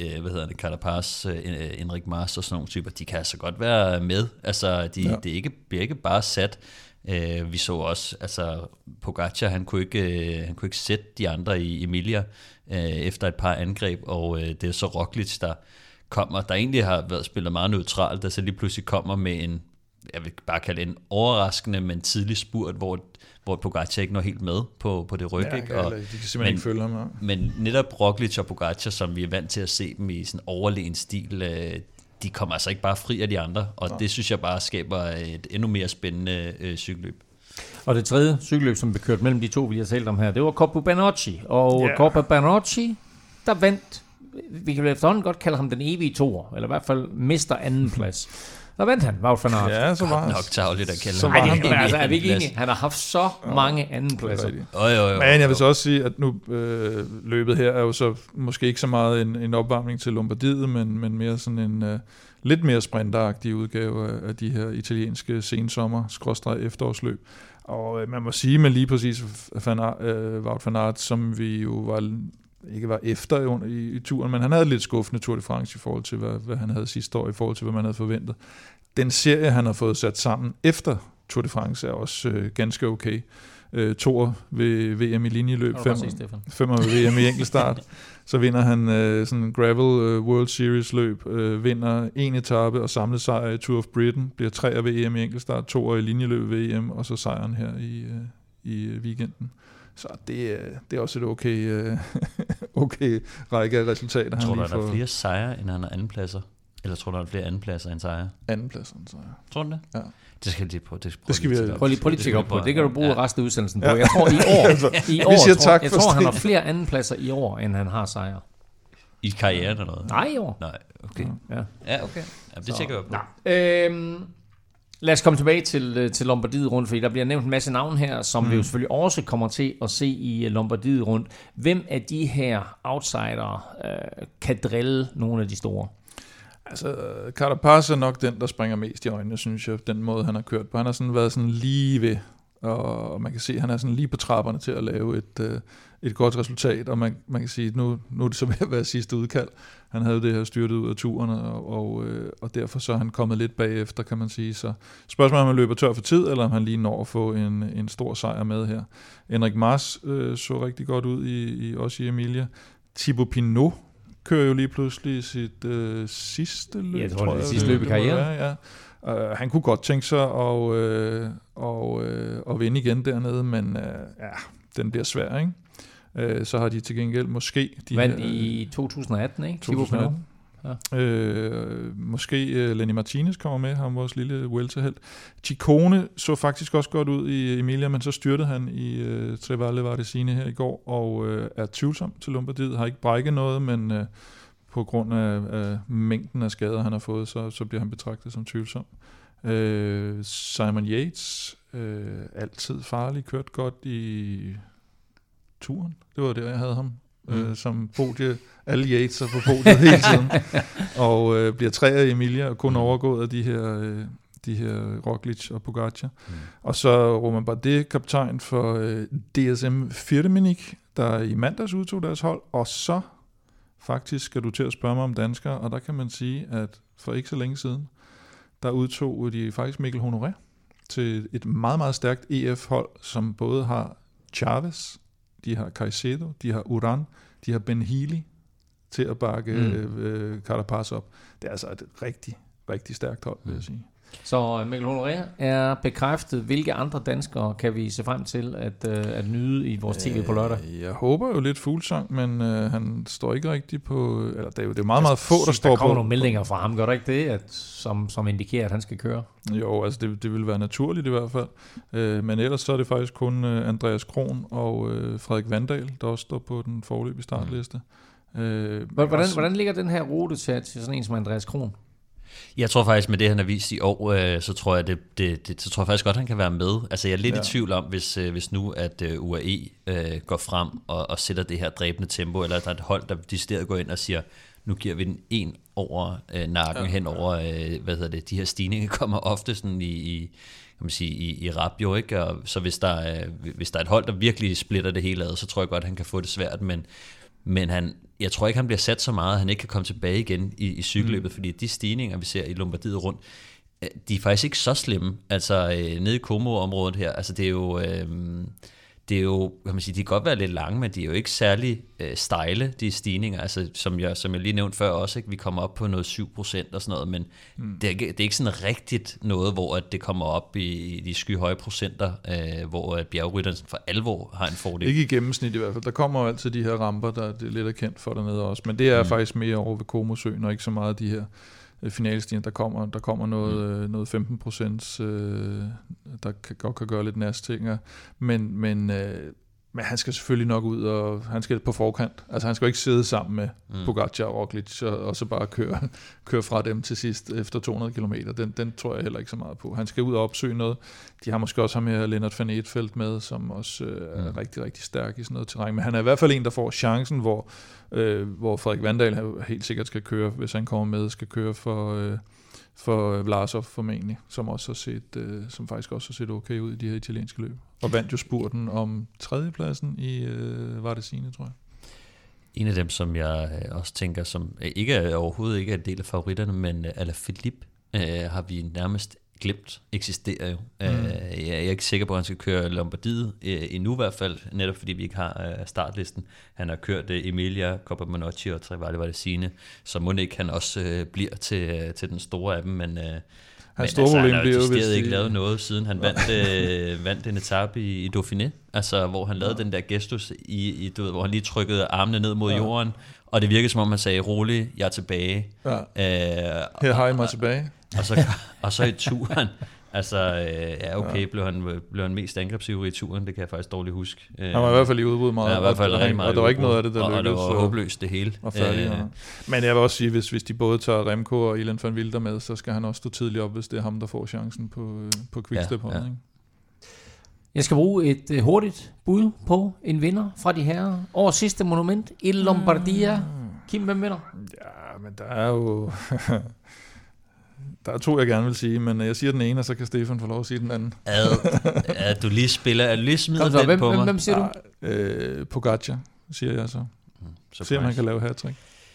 Carapaz, Enric Mas og sådan nogle typer, de kan altså godt være med. Altså, det bliver ikke bare sat. Vi så også, altså Pogacar, han kunne ikke sætte de andre i Emilia efter et par angreb, og det er så Roglic, der kommer, der egentlig har været spillet meget neutralt, der så lige pludselig kommer med en, jeg vil bare kalde en overraskende, men tidlig spurt, hvor Pogacar ikke når helt med på det ryg. Ja, ikke? Og, de kan simpelthen ikke følge ham. Ja. Men netop Roglic og Pogacar, som vi er vant til at se dem i sådan overlegen stil, de kommer altså ikke bare fri af de andre, og det synes jeg bare skaber et endnu mere spændende cykelløb. Og det tredje cykelløb, som blev kørt mellem de 2, vi har talt om her, det var Coppa Bernocchi, og Coppa Bernocchi, der vandt, vi kan efterhånden godt kalde ham den evige toer, eller i hvert fald mister anden plads. Der vandt han, Wout van Aert. Ja, så var nok tavligt at kalde ham. Nej, er vi ikke enige? Han har haft så mange andenpladser. Men jeg vil så også sige, at nu løbet her er jo så måske ikke så meget en opvarmning til Lombardiet, men mere sådan en lidt mere sprinteragtig udgave af de her italienske sensommer-efterårsløb. Og man må sige, med lige præcis Wout van Aert, som vi jo ikke var efter i turen, men han havde lidt skuffende Tour de France i forhold til, hvad han havde sidste år, i forhold til, hvad man havde forventet. Den serie, han har fået sat sammen efter Tour de France, er også ganske okay. 2 ved VM i linjeløb, 5 ved VM i enkeltstart. Så vinder han sådan en gravel World Series løb, vinder 1 etape og samlet sejr i Tour of Britain, bliver 3 ved VM i enkeltstart, 2 i linjeløb ved VM, og så sejren her i weekenden. Så det er også et okay række af resultater. Tror du, der er flere sejre, end han har andenpladser? Eller tror du, der er flere andenpladser end sejre? Andenpladser end sejre. Tror du det? Ja. Det skal lige på. Det skal vi prøve lige at tjekke op på. Det kan du bruge resten af udsendelsen på. Jeg tror i år, jeg tror han har flere andenpladser i år, end han har sejre. I karrieren eller noget? Nej, i år. Nej, okay. Ja, okay. Ja, det tjekker vi på. Lad os komme tilbage til Lombardiet rundt, fordi der bliver nævnt en masse navne her, som vi jo selvfølgelig også kommer til at se i Lombardiet rundt. Hvem af de her outsidere kan drille nogle af de store? Altså, Carapaz er nok den, der springer mest i øjnene, synes jeg, den måde, han har kørt på. Han har sådan været sådan lige ved, og man kan se, at han er sådan lige på trapperne til at lave et godt resultat, og man kan sige, at nu er det så ved at være sidste udkald. Han havde det her styrtet ud af turen, og derfor så er han kommet lidt bagefter, kan man sige. Så spørgsmålet om han løber tør for tid, eller om han lige når at få en stor sejr med her. Enric Mas så rigtig godt ud også i Emilia. Thibaut Pinot kører jo lige pludselig sit sidste løb. Jeg tror, det er sidste løb i karrieren. Ja. Han kunne godt tænke sig at vinde igen dernede, men den bliver svær, ikke? Så har de til gengæld måske... Vandt i 2018, ikke? 2018. Ja. Måske Lenny Martinez kommer med, ham vores lille welterhelt. Ciccone så faktisk også godt ud i Emilia, men så styrtede han i Trevale Varesine her i går, og er tvivlsom til Lombardiet. Har ikke brækket noget, men på grund af mængden af skader, han har fået, så bliver han betragtet som tvivlsom. Simon Yates, altid farlig, kørt godt i turen. Det var der, jeg havde ham. Som podie, alle Yates på podiet hele tiden, og bliver træer i Emilia, og kun overgået af de her Roglic og Pogacar. Og så Romain Bardet, kaptajn for DSM Firmenich, der i mandags udtog deres hold, og så faktisk skal du til at spørge mig om danskere, og der kan man sige, at for ikke så længe siden, der udtog de faktisk Mikkel Honoré til et meget, meget stærkt EF-hold, som både har Chavez, de har Caicedo, de har Uran, de har Ben Healy til at bakke Carapaz op. Det er altså et rigtig, rigtig stærkt hold, vil jeg sige. Så Mikkel Honoré er bekræftet. Hvilke andre danskere kan vi se frem til at nyde i vores tv på lørdag? Jeg håber jo lidt Fuglsang, men han står ikke rigtig på... Eller det er meget, meget få, der står på... Der kommer nogle meldinger fra ham, gør der ikke det, som indikerer, at han skal køre? Jo, altså det vil være naturligt i hvert fald. Men ellers så er det faktisk kun Andreas Kron og Frederik Vandal, der også står på den foreløbige startliste. Hvordan ligger den her rute til sådan en som Andreas Kron? Jeg tror faktisk, med det, han har vist i år, så tror jeg, så tror jeg faktisk godt, han kan være med. Altså, jeg er lidt i tvivl om, hvis nu, at UAE går frem og sætter det her dræbende tempo, eller der er et hold, der decideret går ind og siger, nu giver vi den en over nakken hen over, de her stigninger kommer ofte sådan i rap jo, ikke? Og så hvis der er et hold, der virkelig splitter det hele ad, så tror jeg godt, han kan få det svært, men jeg tror ikke, han bliver sat så meget, at han ikke kan komme tilbage igen i cykelløbet, fordi de stigninger, vi ser i Lombardiet rundt, de er faktisk ikke så slemme. Altså nede i Como-området her, altså det er jo, kan man sige, de kan godt være lidt lange, men de er jo ikke særlig stejle, de stigninger, altså som jeg lige nævnte før også, ikke? Vi kommer op på noget 7% og sådan noget, men det er ikke sådan rigtigt noget, hvor det kommer op i de skyhøje procenter, hvor bjergrytteren for alvor har en fordel. Ikke i gennemsnit i hvert fald. Der kommer jo altid de her ramper, der er lidt er kendt for dernede også, men det er faktisk mere over ved Como-søen, og ikke så meget de her finalestigen, der kommer noget 15%, der godt kan gøre lidt næstting, men han skal selvfølgelig nok ud, og han skal på forkant. Altså han skal ikke sidde sammen med Pogacar og Roglic og så bare køre fra dem til sidst efter 200 km. Den tror jeg heller ikke så meget på. Han skal ud og opsøge noget. De har måske også ham her Lennart van Eetvelt med, som også er rigtig, rigtig stærk i sådan noget terræn. Men han er i hvert fald en, der får chancen, hvor Frederik Vandal helt sikkert skal køre, hvis han kommer med, skal køre for Vlasov formentlig, som faktisk også har set okay ud i de her italienske løb. Og vandt jo spurten om tredjepladsen i Varesine, tror jeg. En af dem, som jeg også tænker, som overhovedet ikke er en del af favoritterne, men Alaphilippe har vi nærmest glemt eksisterer jo. Jeg er ikke sikker på, at han skal køre Lombardiet endnu i hvert fald, netop fordi vi ikke har startlisten. Han har kørt Emilia, Coppa Monocchi og Trevale Varesine, så må ikke han også bliver til den store af dem, men han har jo ikke lavet noget, siden han vandt en etape i Dauphiné, altså hvor han lavede den der gestus, hvor han lige trykkede armene ned mod jorden, og det virkede som om han sagde, rolig, jeg er tilbage. Her har I mig tilbage. Og så i turen, altså blev han mest angrebsivrig i turen, det kan jeg faktisk dårligt huske. Han var i hvert fald i udbrud meget, og der var ikke noget af det, der lykkedes. Og det var håbløst det hele. Men jeg vil også sige, hvis de både tager Remco og Ilan van Wilder med, så skal han også stå tidligt op, hvis det er ham, der får chancen på Quickstep-holdet. Ja. Jeg skal bruge et hurtigt bud på en vinder fra de her årets sidste monument, Il Lombardia. Kim, hvem vinder? Ja, men der er jo... Der er 2, jeg gerne vil sige, men jeg siger den ene, og så kan Stefan få lov at sige den anden. Du lige spiller, er du lige smider den på mig? Hvem siger du? Pogacar, siger jeg så. Se om man kan lave hat-trick.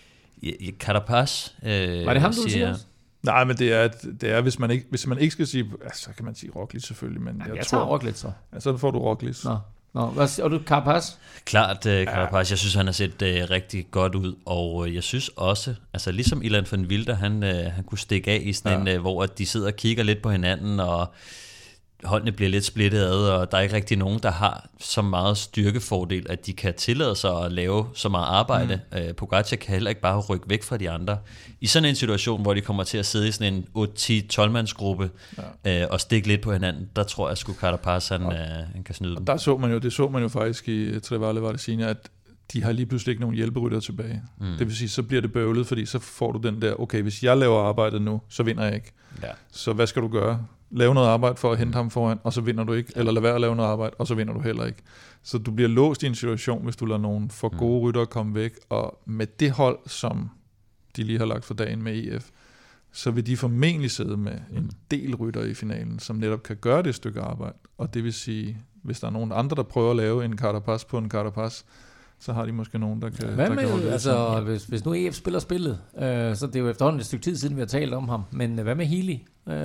Carapaz. Var det ham, du siger? Nej, men det er hvis man ikke skal sige, så kan man sige Roglic selvfølgelig, men jeg tror Roglic så. Ja, så får du Roglic. Nå, og du Carapaz? Klart Carapaz. Jeg synes, han har set rigtig godt ud, og jeg synes også, altså ligesom Ilan van Wilder, han kunne stikke af i sådan en, hvor de sidder og kigger lidt på hinanden, og holdene bliver lidt splittet ad, og der er ikke rigtig nogen, der har så meget styrkefordel, at de kan tillade sig at lave så meget arbejde. Pogacar kan heller ikke bare rykke væk fra de andre. I sådan en situation, hvor de kommer til at sidde i sådan en 8-10-12-mandsgruppe og stikke lidt på hinanden, der tror jeg sgu Carapaz, han kan snyde dem. Der så man jo faktisk i Trevale Varesina, at de har lige pludselig ikke nogen hjælperytter tilbage. Det vil sige, så bliver det bøvlet, fordi så får du den der, okay, hvis jeg laver arbejdet nu, så vinder jeg ikke. Ja. Så hvad skal du gøre? Lave noget arbejde for at hente ham foran, og så vinder du ikke. Eller lad være at lave noget arbejde, og så vinder du heller ikke. Så du bliver låst i en situation, hvis du lader nogle for gode ryttere komme væk. Og med det hold, som de lige har lagt for dagen med EF, så vil de formentlig sidde med en del ryttere i finalen, som netop kan gøre det stykke arbejde. Og det vil sige, hvis der er nogen andre, der prøver at lave en Carapaz på en Carapaz, så har de måske nogen, der kan... Hvad med, altså, hvis nu EF spiller spillet, så det er jo efterhånden et stykke tid siden, vi har talt om ham, men hvad med Healy?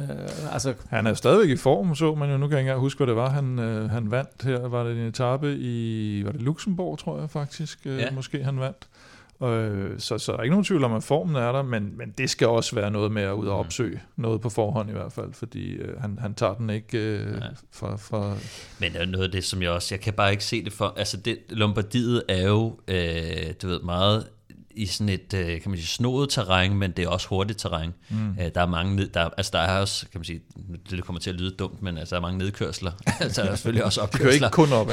Han er stadigvæk i form, så man jo, nu kan jeg ikke engang huske, hvad det var, han vandt her. Var det en etape var det Luxembourg, tror jeg faktisk, måske han vandt. Så der er ikke nogen tvivl om, at formen er der, men det skal også være noget med at ud og opsøge noget på forhånd i hvert fald, fordi han tager den ikke fra... Men det er noget af det, som jeg kan bare ikke se det for, altså Lombardiet er jo, du ved, meget i sådan et, kan man sige, snoet terræn, men det er også hurtigt terræn. Der er mange, der er også, kan man sige, det kommer til at lyde dumt, men altså, der er mange nedkørsler. Altså, der er selvfølgelig også opkørsler. Det kører ikke kun opad.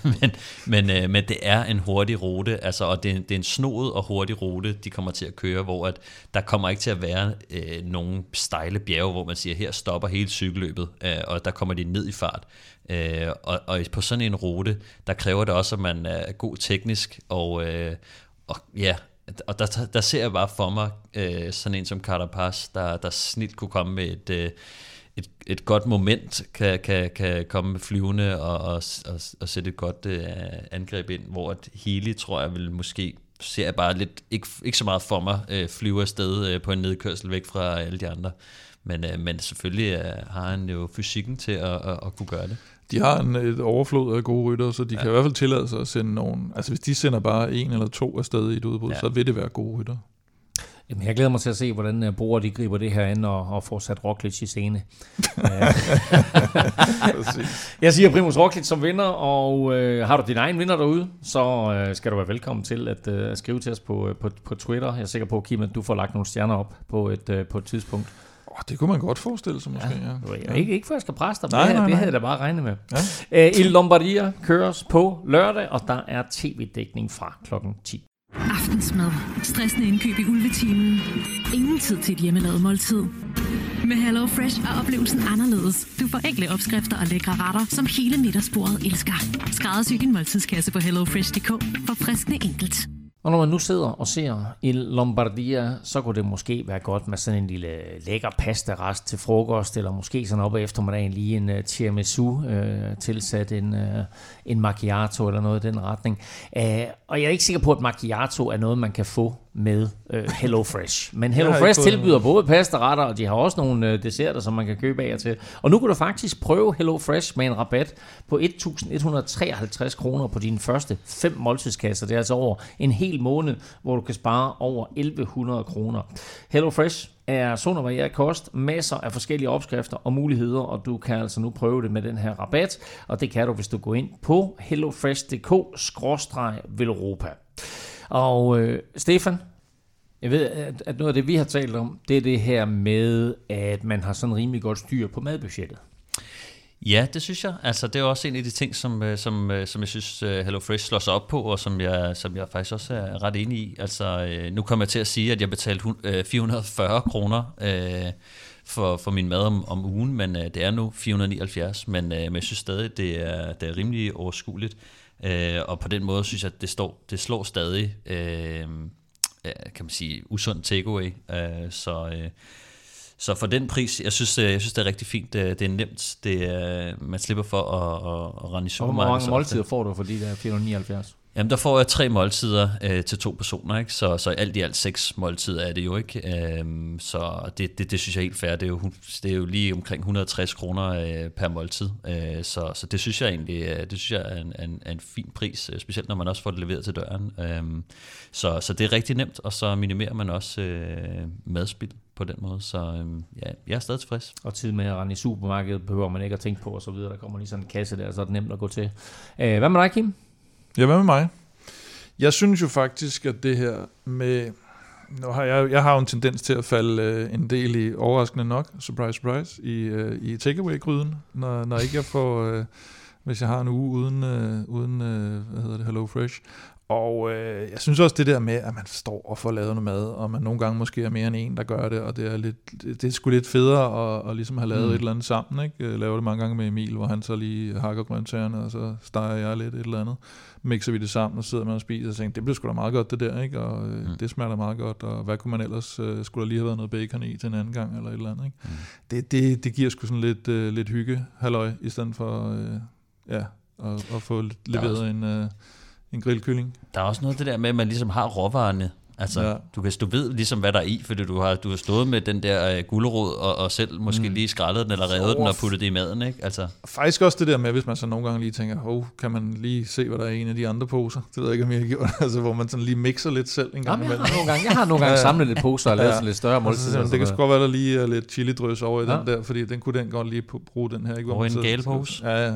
Nej, men det er en hurtig rute, altså, og det er en snoet og hurtig rute, de kommer til at køre, hvor at der kommer ikke til at være nogen stejle bjerge, hvor man siger, her stopper hele cykelløbet, og der kommer de ned i fart. Og på sådan en rute, der kræver det også, at man er god teknisk, og der ser jeg bare for mig sådan en som Carapaz, der snit kunne komme med et godt moment, kan komme med flyvende og sætte et godt angreb ind, hvor at Healy, tror jeg, vil måske, ser jeg bare lidt, ikke så meget for mig, flyve afsted på en nedkørsel væk fra alle de andre. Men selvfølgelig har han jo fysikken til at kunne gøre det. De har et overflod af gode ryttere, så de kan i hvert fald tillade sig at sende nogen. Altså hvis de sender bare 1 eller 2 afsted i et udbrud, så vil det være gode ryttere. Jamen, jeg glæder mig til at se, hvordan Bora de griber det her ind og får sat Roglic i scene. Jeg siger Primož Roglic som vinder, og har du din egen vinder derude, så skal du være velkommen til at skrive til os på Twitter. Jeg er sikker på, Kim, at du får lagt nogle stjerner op på et tidspunkt. Det kunne man godt forestille sig måske, ja. Ikke for jeg skal presse dig, det havde jeg da bare regnet med. Ja. Il Lombardia køres på lørdag, og der er tv-dækning fra klokken 10. Aftensmad. Stressende indkøb i ulvetimen. Ingen tid til et hjemmelavet måltid. Med Hello Fresh er oplevelsen anderledes. Du får enkle opskrifter og lækre retter, som hele middagsbordet elsker. Skræddersy din måltidskasse på hellofresh.dk for friskende enkelt. Og når man nu sidder og ser Il Lombardia, så kunne det måske være godt med sådan en lille lækker pasta-rest til frokost, eller måske sådan op ad eftermiddagen lige en tiramisu, tilsat en macchiato eller noget i den retning. Og jeg er ikke sikker på, at macchiato er noget, man kan få med Hello Fresh. Men Hello Fresh tilbyder både pasta-retter, og de har også nogle desserter, som man kan købe af og til. Og nu kan du faktisk prøve Hello Fresh med en rabat på 1.153 kroner på dine første 5 måltidskasser. Det er altså over en hel måned, hvor du kan spare over 1.100 kroner. Hello Fresh er sund og varieret kost, masser af forskellige opskrifter og muligheder, og du kan altså nu prøve det med den her rabat, og det kan du, hvis du går ind på hellofresh.dk/Velropa. Og Stefan, jeg ved, at noget af det, vi har talt om, det er det her med, at man har sådan rimelig godt styr på madbudgettet. Ja, det synes jeg. Altså, det er også en af de ting, som jeg synes, HelloFresh slår sig op på, og som jeg faktisk også er ret enig i. Altså, nu kommer jeg til at sige, at jeg betalte 440 kroner for min mad om ugen, men det er nu 479, men jeg synes stadig, det er rimelig overskueligt. Og på den måde synes jeg, at det slår stadig kan man sige, usund takeaway. Så for den pris, jeg synes det er rigtig fint. Det er nemt. Man slipper for at rende i supermarkedet. Hvor mange måltider får du for de der 479? Jamen, der får jeg 3 måltider til 2 personer, ikke? Så alt i alt 6 måltider er det jo, ikke? Så det synes jeg er helt fair. Det er jo lige omkring 160 kroner per måltid. Så det synes jeg egentlig er en fin pris, specielt når man også får det leveret til døren. Så det er rigtig nemt, og så minimerer man også madspild på den måde. Så ja, jeg er stadig tilfreds. Og tid med at rende i supermarkedet behøver man ikke at tænke på, og så videre. Der kommer lige sådan en kasse der, så er det nemt at gå til. Hvad med dig, Kim? Ja, hvad med mig? Jeg synes jo faktisk, at det her med... Jeg har jo en tendens til at falde en del i, overraskende nok, surprise, i takeaway-gryden, når ikke jeg får... hvis jeg har en uge uden Hello Fresh. Og jeg synes også det der med, at man står og får lavet noget mad, og man nogle gange måske er mere end en, der gør det, og det er sgu lidt federe at ligesom have lavet et eller andet sammen, ikke? Jeg laver det mange gange med Emil, hvor han så lige hakker grøntsagerne, og så steger jeg lidt et eller andet. Mixer vi det sammen, og sidder man og spiser, og tænker, det bliver sgu da meget godt det der, ikke? Og det smager da meget godt, og hvad kunne man ellers, skulle der lige have været noget bacon i til en anden gang, eller et eller andet, ikke? Det giver sgu sådan lidt hygge, halløj, i stedet for at få leveret en grillkylling. Der er også noget af det der med, at man ligesom har råvarerne. Altså, du ved ligesom, hvad der er i, fordi du har stået med den der gulerod, og selv måske lige skrællet den, eller revet den, og puttet det i maden, ikke? Altså. Faktisk også det der med, hvis man så nogle gange lige tænker, kan man lige se, hvad der er i en af de andre poser? Det ved jeg ikke, om jeg har gjort. Altså, hvor man sådan lige mixer lidt selv en gang imellem. Jeg har nogle gange samlet lidt poser og lavet sådan lidt større måltider. Det kan sgu godt være, der lige er lidt chili-drøs over i den der, fordi den kunne den godt lige bruge den her. Ikke? Over en galpose? Ja.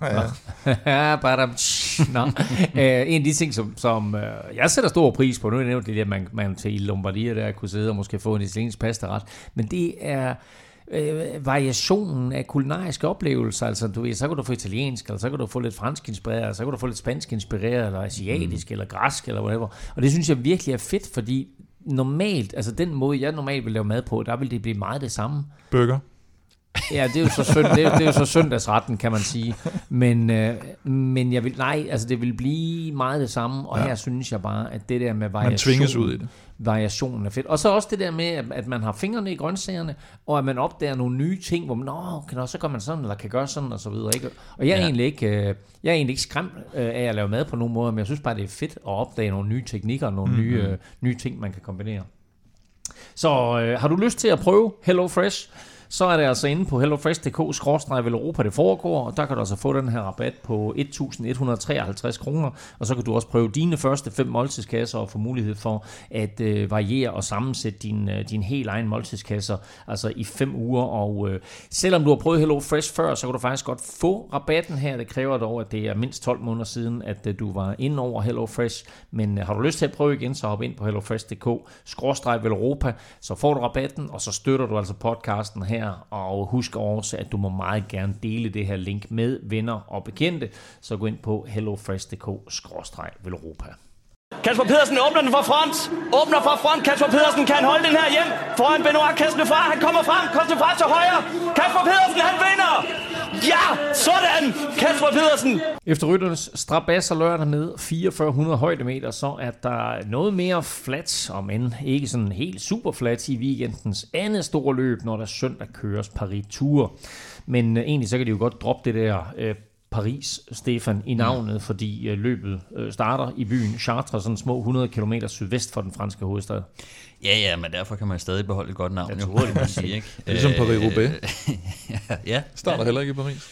En af de ting, som jeg sætter stor pris på, nu er det at man til i Lombardia der kunne sidde og måske få en italiensk pastaret, men det er variationen af kulinariske oplevelser. Altså, du ved, så kan du få italiensk, eller så kan du få lidt fransk inspireret, så kan du få lidt spansk inspireret, eller asiatisk, eller græsk, eller whatever. Og det synes jeg virkelig er fedt, fordi normalt, altså den måde, jeg normalt vil lave mad på, der vil det blive meget det samme. Burger. Ja, det er jo så det er jo så søndagsretten, kan man sige. Men jeg vil det vil blive meget det samme, og her synes jeg bare, at det der med variation, man tvinges ud i det. Variationen er fedt. Og så også det der med, at man har fingrene i grøntsagerne, og at man opdager nogle nye ting, hvor man, så gør man sådan, eller kan gøre sådan, og så videre. Ikke? Og jeg er egentlig ikke skræmt af at lave mad på nogen måde, men jeg synes bare, det er fedt at opdage nogle nye teknikker, og nogle nye ting, man kan kombinere. Så har du lyst til at prøve Hello Fresh, så er det altså inde på hellofresh.dk/Velropa det foregår, og der kan du altså få den her rabat på 1.153 kroner, og så kan du også prøve dine første 5 måltidskasser og få mulighed for at variere og sammensætte din helt egen måltidskasser, altså i 5 uger, og selvom du har prøvet Hello Fresh før, så kan du faktisk godt få rabatten her. Det kræver dog, at det er mindst 12 måneder siden, at du var inde over Hello Fresh, men har du lyst til at prøve igen, så hop ind på hellofresh.dk/Velropa, så får du rabatten, og så støtter du altså podcasten her. Og husk også, at du må meget gerne dele det her link med venner og bekendte. Så gå ind på hellofresh.dk/Velropa. Kasper Pedersen åbner den fra front. Kasper Pedersen kan holde den her hjem. Foran Benoit Cosnefroid. Han kommer frem. Cosnefroid til højre. Kasper Pedersen, han vinder. Ja, sådan. Kasper Pedersen. Efter rytternes strabasser lørdag med 4400 højdemeter, så er der noget mere flat, om end ikke sådan helt super flat i weekendens andet store løb, når der søndag køres Paris Tour. Men egentlig så kan de jo godt droppe det der Paris, Stefan, i navnet, fordi løbet starter i byen Chartres, sådan små 100 km sydvest for den franske hovedstad. Ja, men derfor kan man stadig beholde et godt navn. Jeg tror, det man sige, ikke? Ligesom Paris-Roubaix. Ja. Starter heller ikke i Paris.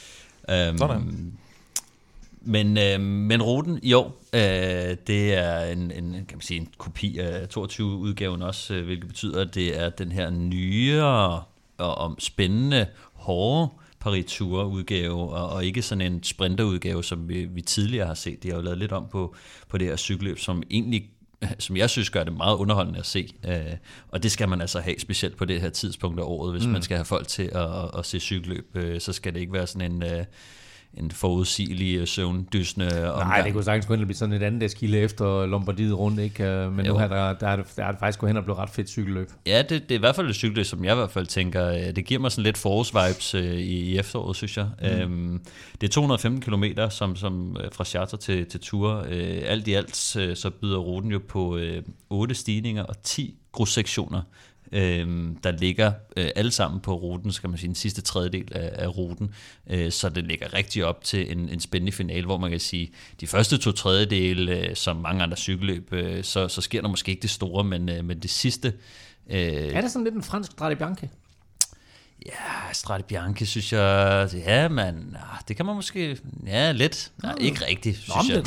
Men ruten, jo, det er en kan man sige, en kopi af 22-udgaven også, hvilket betyder, at det er den her nye og spændende, hårde Paris Tour udgave, og ikke sådan en sprinterudgave, som vi tidligere har set. De har jo lavet lidt om på det her cykelløb, som jeg synes gør det meget underholdende at se. Og det skal man altså have, specielt på det her tidspunkt af året, hvis man skal have folk til at se cykelløb. Så skal det ikke være sådan en forudsigelig søvndysende omgang. Nej, det kunne sagtens gå hen og blive sådan et andet skilde efter Lombardiet rundt, ikke? Men nu her, der er det faktisk gået hen og blevet ret fedt cykelløb. Ja, det er i hvert fald et cykelløb, som jeg i hvert fald tænker, det giver mig sådan lidt forårsvibes i efteråret, synes jeg. Det er 215 kilometer som fra charter til Tour. Alt i alt så byder ruten jo på 8 stigninger og 10 grussektioner, der ligger alle sammen på ruten, skal man sige, den sidste tredjedel af ruten, så det ligger rigtig op til en spændende finale, hvor man kan sige, de første 2/3, som mange andre cykelløb, så sker der måske ikke det store, men det sidste... Er det sådan lidt en fransk Strade Bianche? Ja, Strade Bianche, synes jeg, ja, man, det kan man måske, ja, lidt. Nej, ikke rigtigt, synes jeg.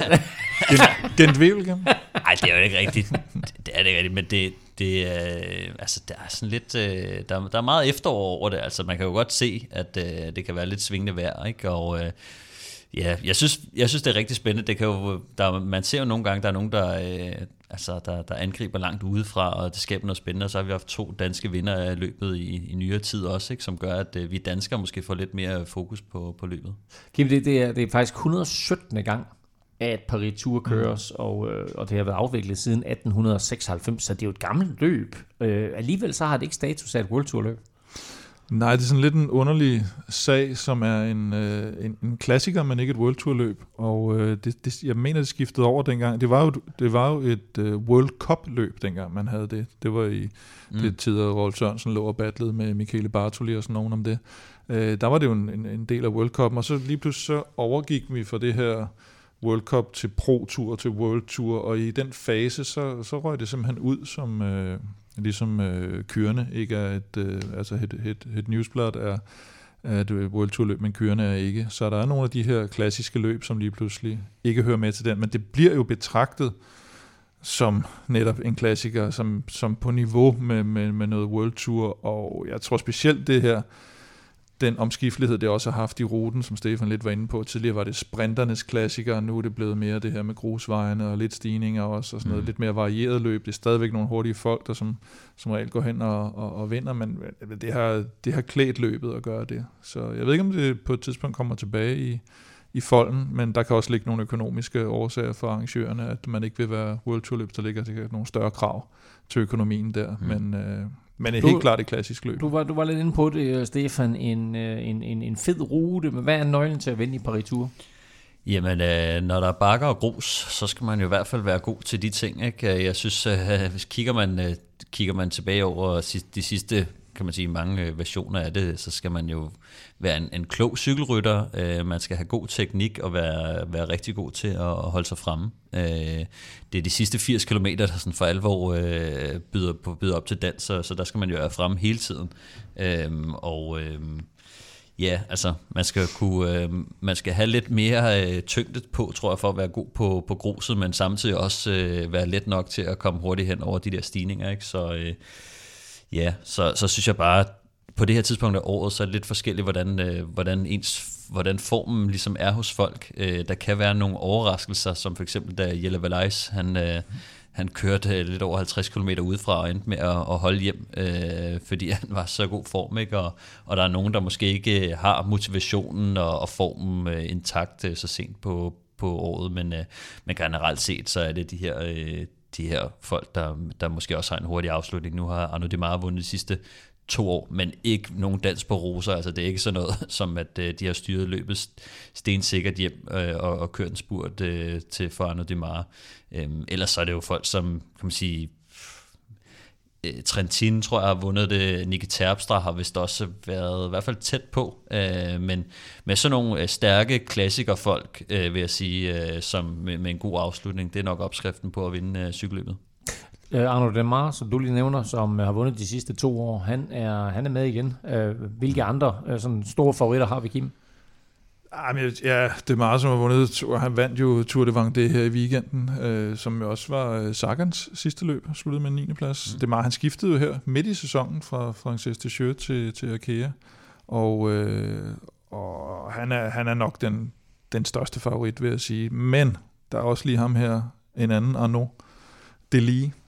Den Wevelgem? Nej, det er jo ikke rigtigt. Det er det ikke rigtigt, men det altså, der er sådan lidt, der er meget efterår over det, altså man kan jo godt se, at det kan være lidt svingende vejr, ikke, og ja, jeg synes, det er rigtig spændende. Det kan jo, man ser jo nogle gange, der er nogen, der angriber langt udefra, og det skaber noget spændende, og så har vi haft 2 danske vinder af løbet i nyere tid også, ikke, som gør, at vi danskere måske får lidt mere fokus på løbet. Kim, det er faktisk 117. gang, at Paris Tour køres, og det har været afviklet siden 1896, så det er jo et gammelt løb. Alligevel så har det ikke status af et World Tour løb. Nej, det er sådan lidt en underlig sag, som er en klassiker, men ikke et World Tour løb. Og jeg mener, det skiftede over dengang. Det var jo et World Cup løb, dengang man havde det. Det var i det tid, at Rolf Sørensen lå og battlede med Michele Bartoli og sådan nogen om det. Der var det jo en del af World Cup, og så lige pludselig så overgik vi fra det her World Cup til Pro Tour til World Tour, og i den fase, så røg det simpelthen ud som... ligesom kørende ikke er et newsblad er et World Tour løb, men kørende er ikke. Så der er nogle af de her klassiske løb, som lige pludselig ikke hører med til den, men det bliver jo betragtet som netop en klassiker, som på niveau med noget World Tour, og jeg tror specielt det her, den omskiftelighed, det også har haft i ruten, som Stefan lidt var inde på. Tidligere var det sprinternes klassiker, og nu er det blevet mere det her med grusvejene og lidt stigninger også, og sådan noget lidt mere varieret løb. Det er stadigvæk nogle hurtige folk, der som regel går hen og vinder, men det har klædt løbet at gøre det. Så jeg ved ikke, om det på et tidspunkt kommer tilbage i folden, men der kan også ligge nogle økonomiske årsager for arrangørerne, at man ikke vil være World Tour løb, der ligger nogle større krav til økonomien der, men det er helt klart et klassisk løb. Du var lidt inde på det, Stefan, en fed rute, men hvad er nøglen til at vinde i Paris Tour? Jamen, når der er bakker og grus, så skal man jo i hvert fald være god til de ting, ikke? Jeg synes, hvis kigger man tilbage over de sidste, kan man sige, mange versioner af det, så skal man jo være en klog cykelrytter. Man skal have god teknik og være rigtig god til at holde sig fremme. Det er de sidste 80 kilometer, der sådan for alvor byder op til dans, så der skal man jo være fremme hele tiden. Ja, altså man skal have lidt mere tyngde på, tror jeg, for at være god på gruset, men samtidig også være let nok til at komme hurtigt hen over de der stigninger, ikke? Så så synes jeg bare, på det her tidspunkt af året, så er det lidt forskelligt, hvordan formen ligesom er hos folk. Der kan være nogle overraskelser, som for eksempel da Jelle Valais, han kørte lidt over 50 km udefra og endte med at holde hjem, fordi han var så god form, ikke? Og der er nogen, der måske ikke har motivationen og formen intakt så sent på året, men generelt set, så er det de her folk, der måske også har en hurtig afslutning. Nu har Arnaud Démare vundet de sidste 2 år, men ikke nogen dans på roser. Altså det er ikke sådan noget, som at de har styret løbet stensikkert hjem og kørt en spurt til for Arnaud Démare. Ellers så er det jo folk, som kan man sige, Trentin, tror jeg, har vundet det. Nicky Terpstra har vist også været i hvert fald tæt på. Men med sådan nogle stærke klassikerfolk, vil jeg sige, som med en god afslutning, det er nok opskriften på at vinde cykelløbet. Arnaud Démare, som du lige nævner, som har vundet de sidste 2 år, han er med igen. Hvilke andre sådan store favoritter har vi, Kim? Ja, Démare, som har vundet, han vandt jo Tour de Vendée her i weekenden, som jo også var Sagans sidste løb, sluttede med en 9. plads. Démare, han skiftede jo her midt i sæsonen fra Frances Deschamps til Arkea, og han er nok den største favorit, vil jeg sige. Men der er også lige ham her, en anden Arnaud Délie,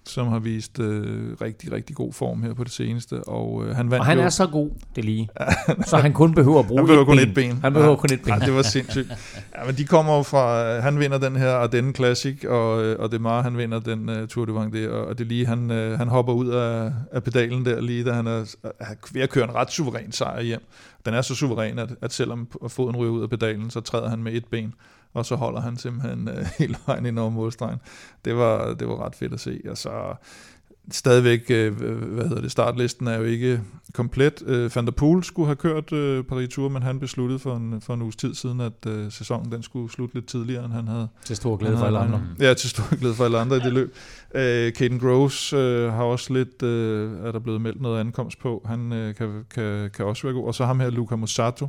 som har vist rigtig, rigtig god form her på det seneste. Og han vandt. Og han er så god, det lige. Så han kun behøver at bruge et ben. Han behøver kun et ben. Ja, det var sindssygt. Ja, men de kommer jo fra, han vinder den her Ardennes Classic, og Demar, han vinder den Tour de Vendée, og det lige, han hopper ud af pedalen der lige, da han er ved at køre en ret suveræn sejr hjem. Den er så suveræn, at selvom foden ryger ud af pedalen, så træder han med et ben, og så holder han simpelthen hele vejen ind over målstregen. Det var ret fedt at se, og så stadigvæk, startlisten er jo ikke komplet. Van der Poel skulle have kørt Paris-Tour, men han besluttede for en uges tid siden, at sæsonen den skulle slutte lidt tidligere, end han havde. Til stor glæde for alle andre. Ja, til stor glæde for alle andre i det løb. Caden Groves har også lidt, er der blevet meldt noget ankomst på. Han kan også være god. Og så ham her, Luca Musato,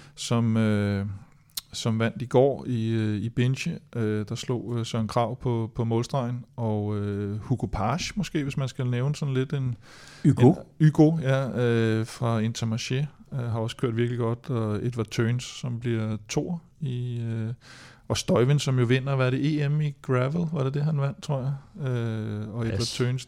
som vandt i går i Binche, der slog Søren Kragh på målstregen, og Hugo Page måske, hvis man skal nævne sådan lidt en Hugo, ja, fra Intermarché, har også kørt virkelig godt, og Edvard Tøns, som bliver toer i, og Stuyven, som jo vinder, hvad er det, EM i gravel, var det han vandt, tror jeg, og Edvard Tøns,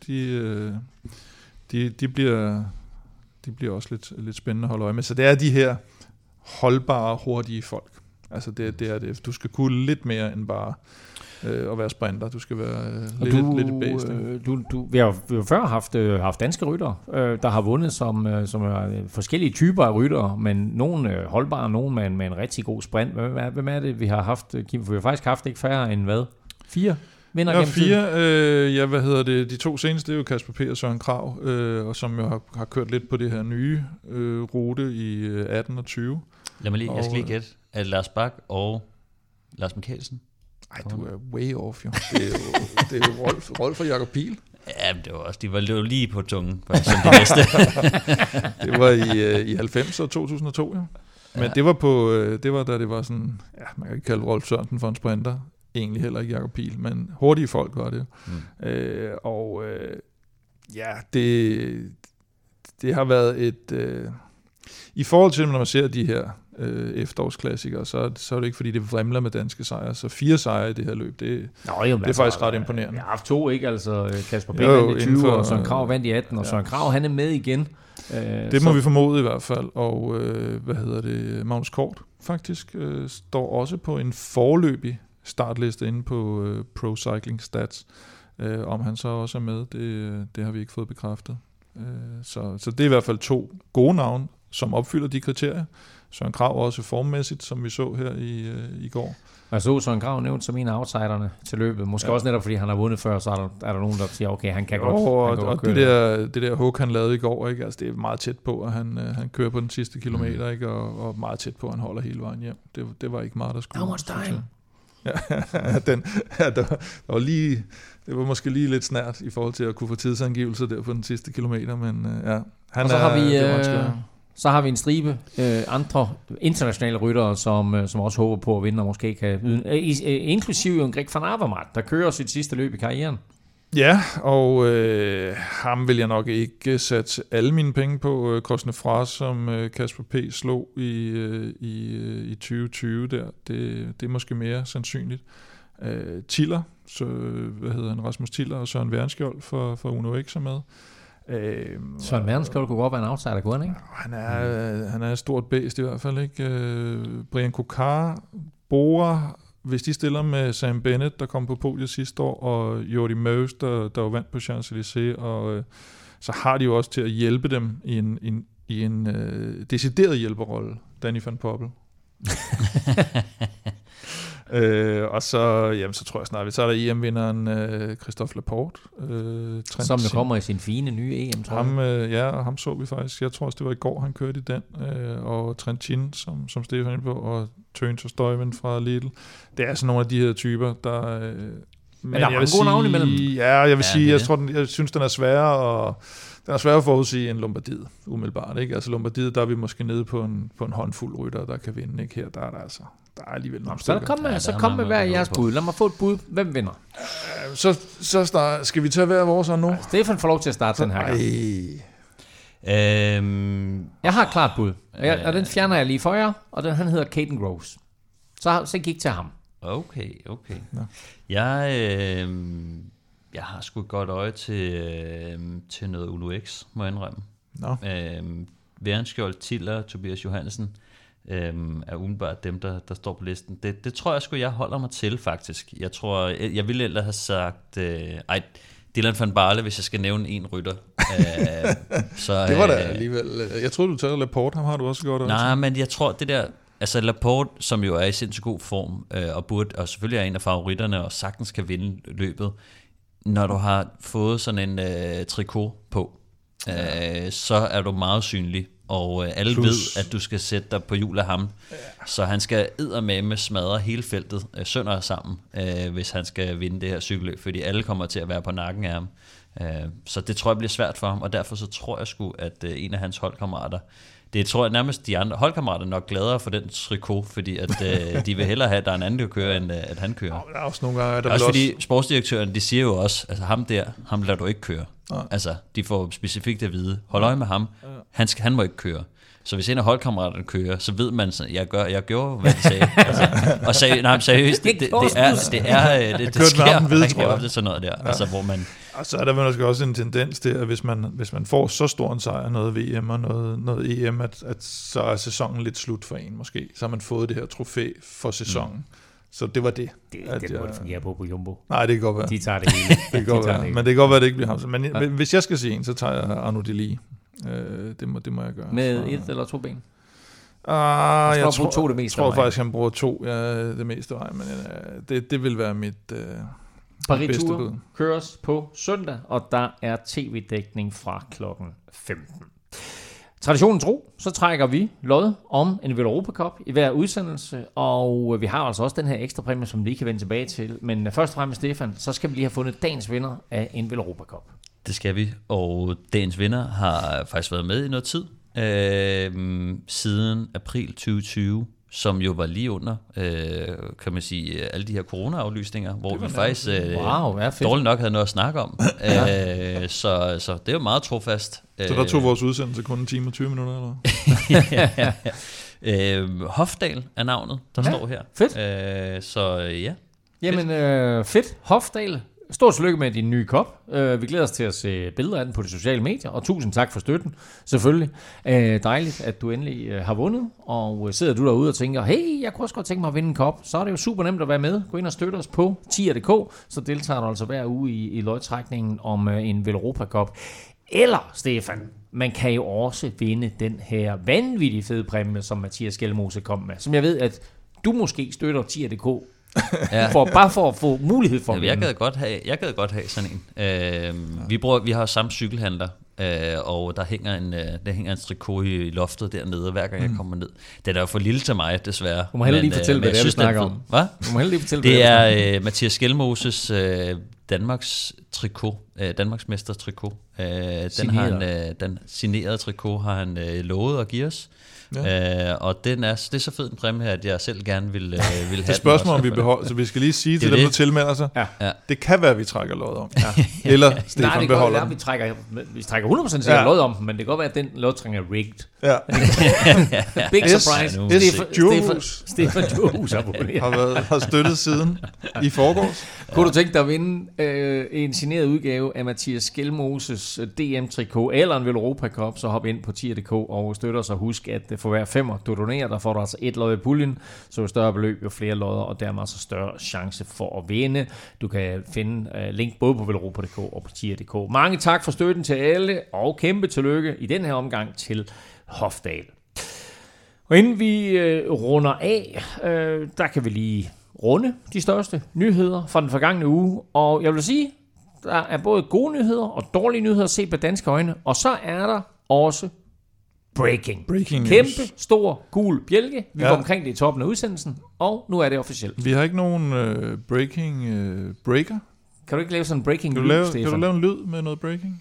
de bliver også lidt spændende at holde øje med, så det er de her holdbare, hurtige folk. Altså det er det. Du skal kunne lidt mere end bare at være sprinter. Du skal være lidt et bæst. Vi har jo før haft danske ryttere, der har vundet, som er forskellige typer af ryttere, men nogle holdbare, nogle med en rigtig god sprint. Hvem er det, vi har haft, Kim? Vi har faktisk haft ikke færre end hvad? 4 vinder gennem tiden? De 2 seneste, det er jo Kasper P. og Søren Kragh, og som jo har kørt lidt på det her nye rute i 18 og 20. Jeg skal lige gætte. Er det Lars Bak og Lars Mikkelsen? Ej, du er way off, jo. Det er jo Rolf og Jakob Pihl. Ja, det var også, de var lige på tungen, som det næste. Det var i 90 og 2002, jo. Men det var da det var sådan, ja, man kan ikke kalde Rolf Sørensen for en sprinter, egentlig heller ikke Jakob Pihl, men hurtige folk var det. Det har været et... I forhold til, når man ser de her efterårsklassikere, så er det ikke, fordi det vrimler med danske sejre. Så 4 sejre i det her løb, det er faktisk ret imponerende. Jeg har haft 2, ikke? Altså Kasper P. vandt i 20, og Søren Kragh vandt i 18, og Søren Kragh, han er med igen. Det må vi formode i hvert fald. Og Magnus Kort faktisk står også på en foreløbig startliste inde på Pro Cycling Stats. Om han så også er med, det har vi ikke fået bekræftet. Så det er i hvert fald 2 gode navne, som opfylder de kriterier. Søren Kragh også formmæssigt, som vi så her i går. Jeg så Søren Kragh nævnt som en af outsiderne til løbet. Måske også netop, fordi han har vundet før, så er der nogen, der siger, okay, han kan godt. Og det der hug, han lavede i går, ikke? Altså, det er meget tæt på, at han kører på den sidste kilometer, ikke? Og meget tæt på, at han holder hele vejen hjem. Det var ikke meget, der skulle. How much time? Der var lige... Det var måske lige lidt snært i forhold til at kunne få tidsangivelser der på den sidste kilometer, men ja. Så har vi en stribe andre internationale ryttere, som også håber på at vinde, og måske kan... inklusive en Greg van Avermaet, der kører sit sidste løb i karrieren. Ja, og ham vil jeg nok ikke sætte alle mine penge på. Cosnefroid, som Kasper P. slog i 2020 der, det er måske mere sandsynligt. Tiller, Rasmus Tiller og Søren Wernskjold for Uno X er med. Søren Wernskjold kunne godt være en outsider, kunne han, ikke? Han er et stort bæst i hvert fald, ikke? Brian Kokar, Bora, hvis de stiller med Sam Bennett, der kom på podiet sidste år, og Jordi Meus, der jo vandt på Champs-Élysées, og så har de jo også til at hjælpe dem i en decideret hjælperrolle, Danny van Poppel. Og så tror jeg snart, så er der EM-vinderen Christophe Laporte. Som jo kommer i sin fine nye EM, tror jeg. Og ham så vi faktisk. Jeg tror også, det var i går, han kørte i den. Og Trentin, som Stefan er på, og Tøns og Stuyven fra Lidl. Det er sådan nogle af de her typer, der... men der er mange gode navne imellem. Ja, jeg vil sige, jeg synes, den er sværere at forudsige end Lombardiet, umiddelbart. Ikke? Altså Lombardiet, der er vi måske nede på en håndfuld rytter, der kan vinde. Ikke? Her, der er der altså... Der er alligevel nogle stykker. Så kom med hver jeres bud. Lad mig få et bud. Hvem vinder? Så skal vi tage hver vores nu? Stefan får lov til at starte den her gang. Jeg har et klart bud. Og den fjerner jeg lige for jer. Og han hedder Caden Groves. Så gik til ham. Okay. Ja. Jeg har sgu et godt øje til noget Uno X, må jeg indrømme. No. Værenskjold, Tiller, Tobias Johansen er umiddelbart dem, der står på listen. Det tror jeg sgu, jeg holder mig til, faktisk. Jeg tror, jeg ville ellers have sagt... Dylan van Baarle, hvis jeg skal nævne en rytter. Så, det var da alligevel... Jeg troede, du tager Laporte, ham har du også gjort. Nej, men jeg tror, det der... Altså Laporte, som jo er i sindssygt god form, og selvfølgelig er en af favoritterne, og sagtens kan vinde løbet, når du har fået sådan en trikot på, så er du meget synlig, og alle ved, at du skal sætte dig på hjul af ham. Så han skal eddermame smadre hele feltet sønder sammen, hvis han skal vinde det her cykelløb, fordi alle kommer til at være på nakken af ham. Så det tror jeg bliver svært for ham, og derfor så tror jeg sgu, at en af hans holdkammerater, det tror jeg nærmest de andre holdkammerater er nok gladere for den trikot, fordi at de vil hellere have, at der er en anden, der kører, end at han kører. Der er også nogle gange, der også fordi sportsdirektøren, de siger jo også, altså ham lader du ikke køre. Altså, de får specifikt at vide, hold øje med ham, han må ikke køre. Så hvis en af holdkammeraterne kører, så ved man, at jeg gjorde, hvad de sagde. Og sagde, nej, seriøst, det sker rigtig ofte sådan noget der. Ja. Altså, hvor man... Og så er der måske også en tendens til, at hvis man får så stor en sejr, noget VM og noget EM, at så er sæsonen lidt slut for en måske. Så har man fået det her trofæ for sæsonen. Så det var det. Det må det fungere på Jumbo. Nej, det kan godt være. De tager det hele. Det kan godt være. Men det kan godt være, at det ikke bliver ham. Men hvis jeg skal sige en, så tager jeg Arnaud Delis. Det må jeg gøre. Med et eller to ben? Jeg tror faktisk, han bruger 2 det meste vej, men det vil være mit Paris Tour køres på søndag, og der er tv-dækning fra klokken 15. Traditionen tro, så trækker vi lod om en Veloropa Cup i hver udsendelse, og vi har altså også den her ekstra præmie, som vi lige kan vende tilbage til. Men først og fremmest, Stefan, så skal vi lige have fundet dagens vinder af en Veloropa Cup. Det skal vi, og dagens vinder har faktisk været med i noget tid, siden april 2020, som jo var lige under, kan man sige, alle de her corona-aflysninger, hvor vi faktisk dårligt nok havde noget at snakke om. Så det er jo meget trofast. Så der tog vores udsendelse kun 1 time og 20 minutter, eller? Hofdal er navnet, der står her. Fedt. Så ja. Jamen, fedt. Hofdal. Stort tillykke med din nye kop. Vi glæder os til at se billeder af den på de sociale medier, og tusind tak for støtten, selvfølgelig. Dejligt, at du endelig har vundet, og sidder du derude og tænker, hey, jeg kunne også godt tænke mig at vinde en kop, så er det jo super nemt at være med. Gå ind og støtte os på tier.dk, så deltager du altså hver uge i lodtrækningen om en Veloropa Cup. Eller, Stefan, man kan jo også vinde den her vanvittige fede præmie, som Mathias Skjelmose kom med, som jeg ved, at du måske støtter tier.dk. Bare for at få mulighed for jeg gad godt have sådan en. Vi har samme cykelhandler, og der hænger en trikot i loftet dernede, hver gang jeg kommer ned. Den er jo for lille til mig, desværre. Du må heller lige fortælle, hvad det er, vi snakker om. Hvad? Du må heller lige fortælle, det er Mathias Skjelmoses Danmarks trikot, Danmarksmester trikot. Den signerede trikot har han lovet at give os. Ja. Og det er så fed en præmie her, at jeg selv gerne vil have det spørgsmål, om vi beholder, så vi skal lige sige til dem, der tilmelder sig. Ja. Det kan være, at vi trækker lod om. Ja. Eller Stefan beholder dem. Vi trækker 100% sikkert lod om, men det kan godt være, at den lodtrækning er rigged. Ja. Big surprise. Stefan Johus har støttet siden i forgårs. Kunne du tænke dig at vinde en signeret udgave af Mathias Skjelmoses DM-trikot eller en Veloropa Cup, så hop ind på tier.dk og støtter os, og husk, at for hver 5 du donerer, der får du altså 1 lod i puljen, så jo større beløb, jo flere lodder, og dermed så større chance for at vinde. Du kan finde link både på veloropa.dk og på tier.dk. Mange tak for støtten til alle, og kæmpe tillykke i den her omgang til Hofdal. Og inden vi runder af, der kan vi lige runde de største nyheder fra den forgangne uge, og jeg vil sige, der er både gode nyheder og dårlige nyheder set på danske øjne, og så er der også breaking kæmpe, stor, gul bjælke. Vi var omkring det i toppen af udsendelsen, og nu er det officielt. Vi har ikke nogen breaker. Kan du ikke lave sådan en breaking lyd, Stefan? Kan du lave en lyd med noget breaking?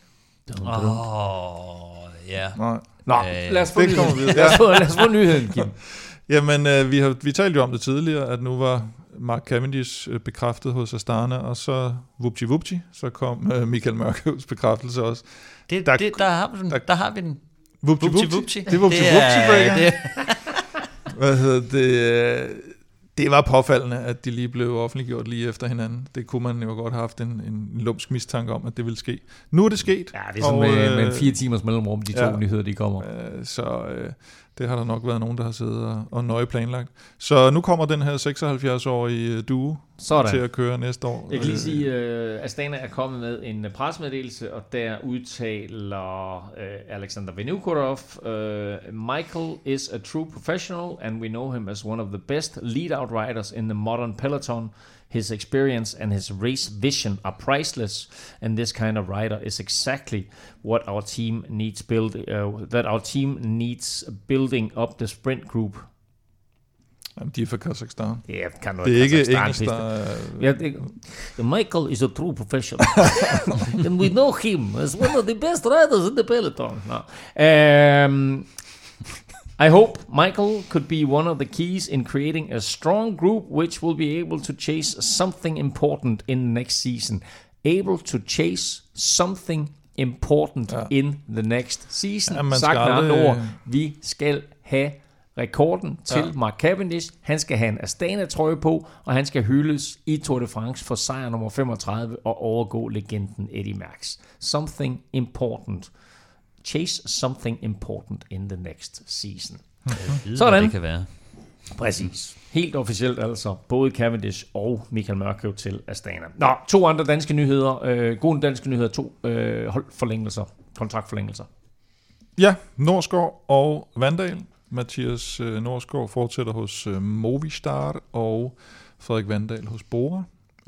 Ja. Nå, lad os få nyheden. Lad os få nyheden, Kim. Jamen, vi talte jo om det tidligere, at nu var Mark Cavendish bekræftet hos Astana, og så vupti, så kom Michael Mørkøvs bekræftelse også. Der har vi den. Vupti. Det er vupti breaker. Hvad hedder det? Det var påfaldende, at de lige blev offentliggjort lige efter hinanden. Det kunne man jo godt have haft en lumsk mistanke om, at det ville ske. Nu er det sket. Ja, det er sådan med 4 timers mellemrum, de to nyheder, de kommer. Det har der nok været nogen, der har siddet og nøje planlagt. Så nu kommer den her 76-årige duo til at køre næste år. Jeg kan lige sige, Astana er kommet med en pressemeddelelse, og der udtaler Alexander Vinokurov, Michael is a true professional, and we know him as one of the best lead-out riders in the modern peloton. His experience and his race vision are priceless, and this kind of rider is exactly what our team needs building up the sprint group. Jamen, de er fra Kazakhstan. Ja, kan det er ikke engelsk, Michael is a true professional, and we know him as one of the best riders in the peloton. No. I hope Michael could be one of the keys in creating a strong group which will be able to chase something important in the next season. Able to chase something important in the next season. Ja, sagt med andre ord, vi skal have rekorden til Mark Cavendish. Han skal have en Astana-trøje på, og han skal hyldes i Tour de France for sejr nummer 35 og overgå legenden Eddie Merckx. Something important. Chase something important in the next season. Sådan. Det kan være. Præcis. Helt officielt altså. Både Cavendish og Michael Mørkøv til Astana. Nå, 2 andre danske nyheder. Gode danske nyheder. 2 kontraktforlængelser. Ja, Norsgaard og Vandal. Mathias Norsgaard fortsætter hos Movistar, og Frederik Vandal hos Bora.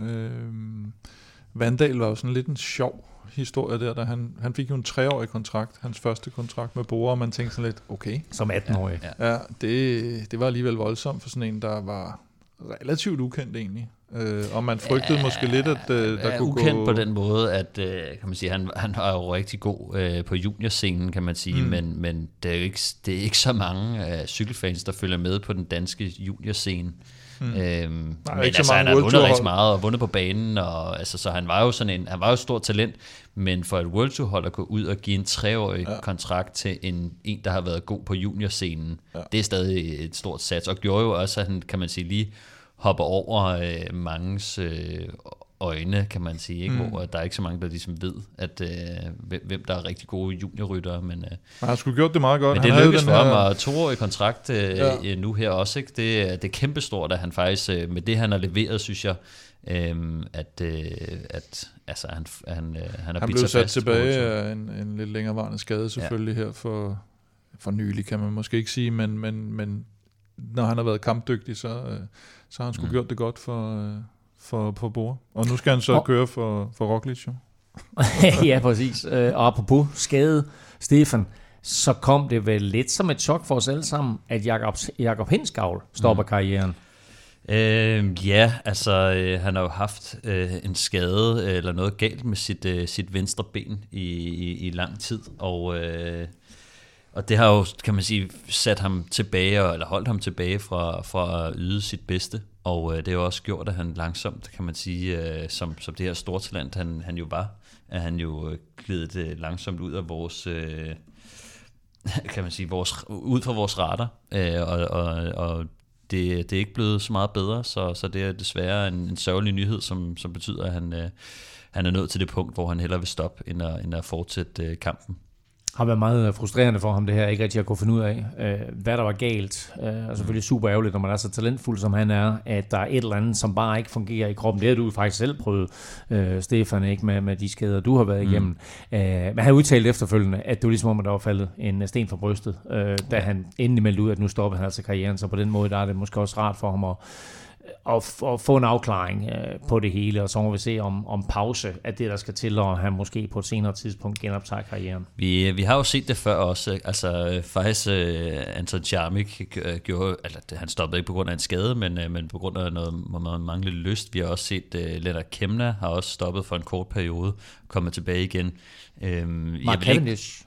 Vandal var jo sådan lidt en sjov historie der, da han fik jo en 3-årig kontrakt, hans første kontrakt med Bora, og man tænkte sådan lidt, okay. Som 18-årig. Ja, det var alligevel voldsomt for sådan en, der var relativt ukendt egentlig. Og man frygtede måske lidt, at der kunne ukendt gå på den måde, at kan man sige, han var jo rigtig god på juniorscenen, kan man sige, men det er ikke så mange cykelfans, der følger med på den danske juniorscene. Men altså, han har vundet rigtig meget og vundet på banen, og altså, så han var jo sådan han var jo et stort talent, men for et World Tour hold at gå ud og give en 3-årig kontrakt til en, der har været god på juniorscenen, det er stadig et stort sats, og gjorde jo også, at han, kan man sige, lige hopper over manges øjne, kan man sige, ikke? Hvor der er ikke så mange, der ligesom ved, at hvem der er rigtig gode juniorryttere, men han har sgu gjort det meget godt. Men det lykkedes for ham, og 2-årig kontrakt nu her også, ikke? Det er kæmpestort, at han faktisk, med det han har leveret, synes jeg, at altså, han er blevet sat tilbage af en lidt længerevarende skade selvfølgelig her for nylig, kan man måske ikke sige, men når han har været kampdygtig, så har han sgu gjort det godt for Bora. Og nu skal han så køre for Roglic, jo. Ja, præcis. Og apropos skade, Stefan, så kom det vel lidt som et chok for os alle sammen, at Jakob Hindsgavl stopper karrieren. Ja, altså han har jo haft en skade eller noget galt med sit venstre ben i lang tid, og det har jo, kan man sige, sat ham tilbage, eller holdt ham tilbage fra at yde sit bedste, og det har også gjort, at han langsomt, kan man sige, som det her stortalent, han jo var, at han jo glidet langsomt ud af vores, kan man sige, ud fra vores radar, og det er ikke blevet så meget bedre, så det er desværre en sørgelig nyhed, som betyder, at han er nået til det punkt, hvor han hellere vil stoppe, end at fortsætte kampen. Har været meget frustrerende for ham det her, ikke rigtig at kunne finde ud af, hvad der var galt. Og selvfølgelig super ærgerligt, når man er så talentfuld, som han er, at der er et eller andet, som bare ikke fungerer i kroppen. Det har du faktisk selv prøvet, Stefan, ikke med de skader, du har været igennem. Men han udtalte efterfølgende, at det var ligesom om, at der var faldet en sten fra brystet, da han endelig meldte ud, at nu stopper han altså karrieren. Så på den måde, der er det måske også rart for ham at få en afklaring på det hele, og så må vi se om pause af det, der skal til, og han måske på et senere tidspunkt genoptager karrieren. Vi har jo set det før også, altså faktisk Anton Charmik gjorde, altså han stoppede ikke på grund af en skade, men på grund af noget manglende lyst. Vi har også set Lennart Kemna har også stoppet for en kort periode, kommet tilbage igen. Mark Cavendish.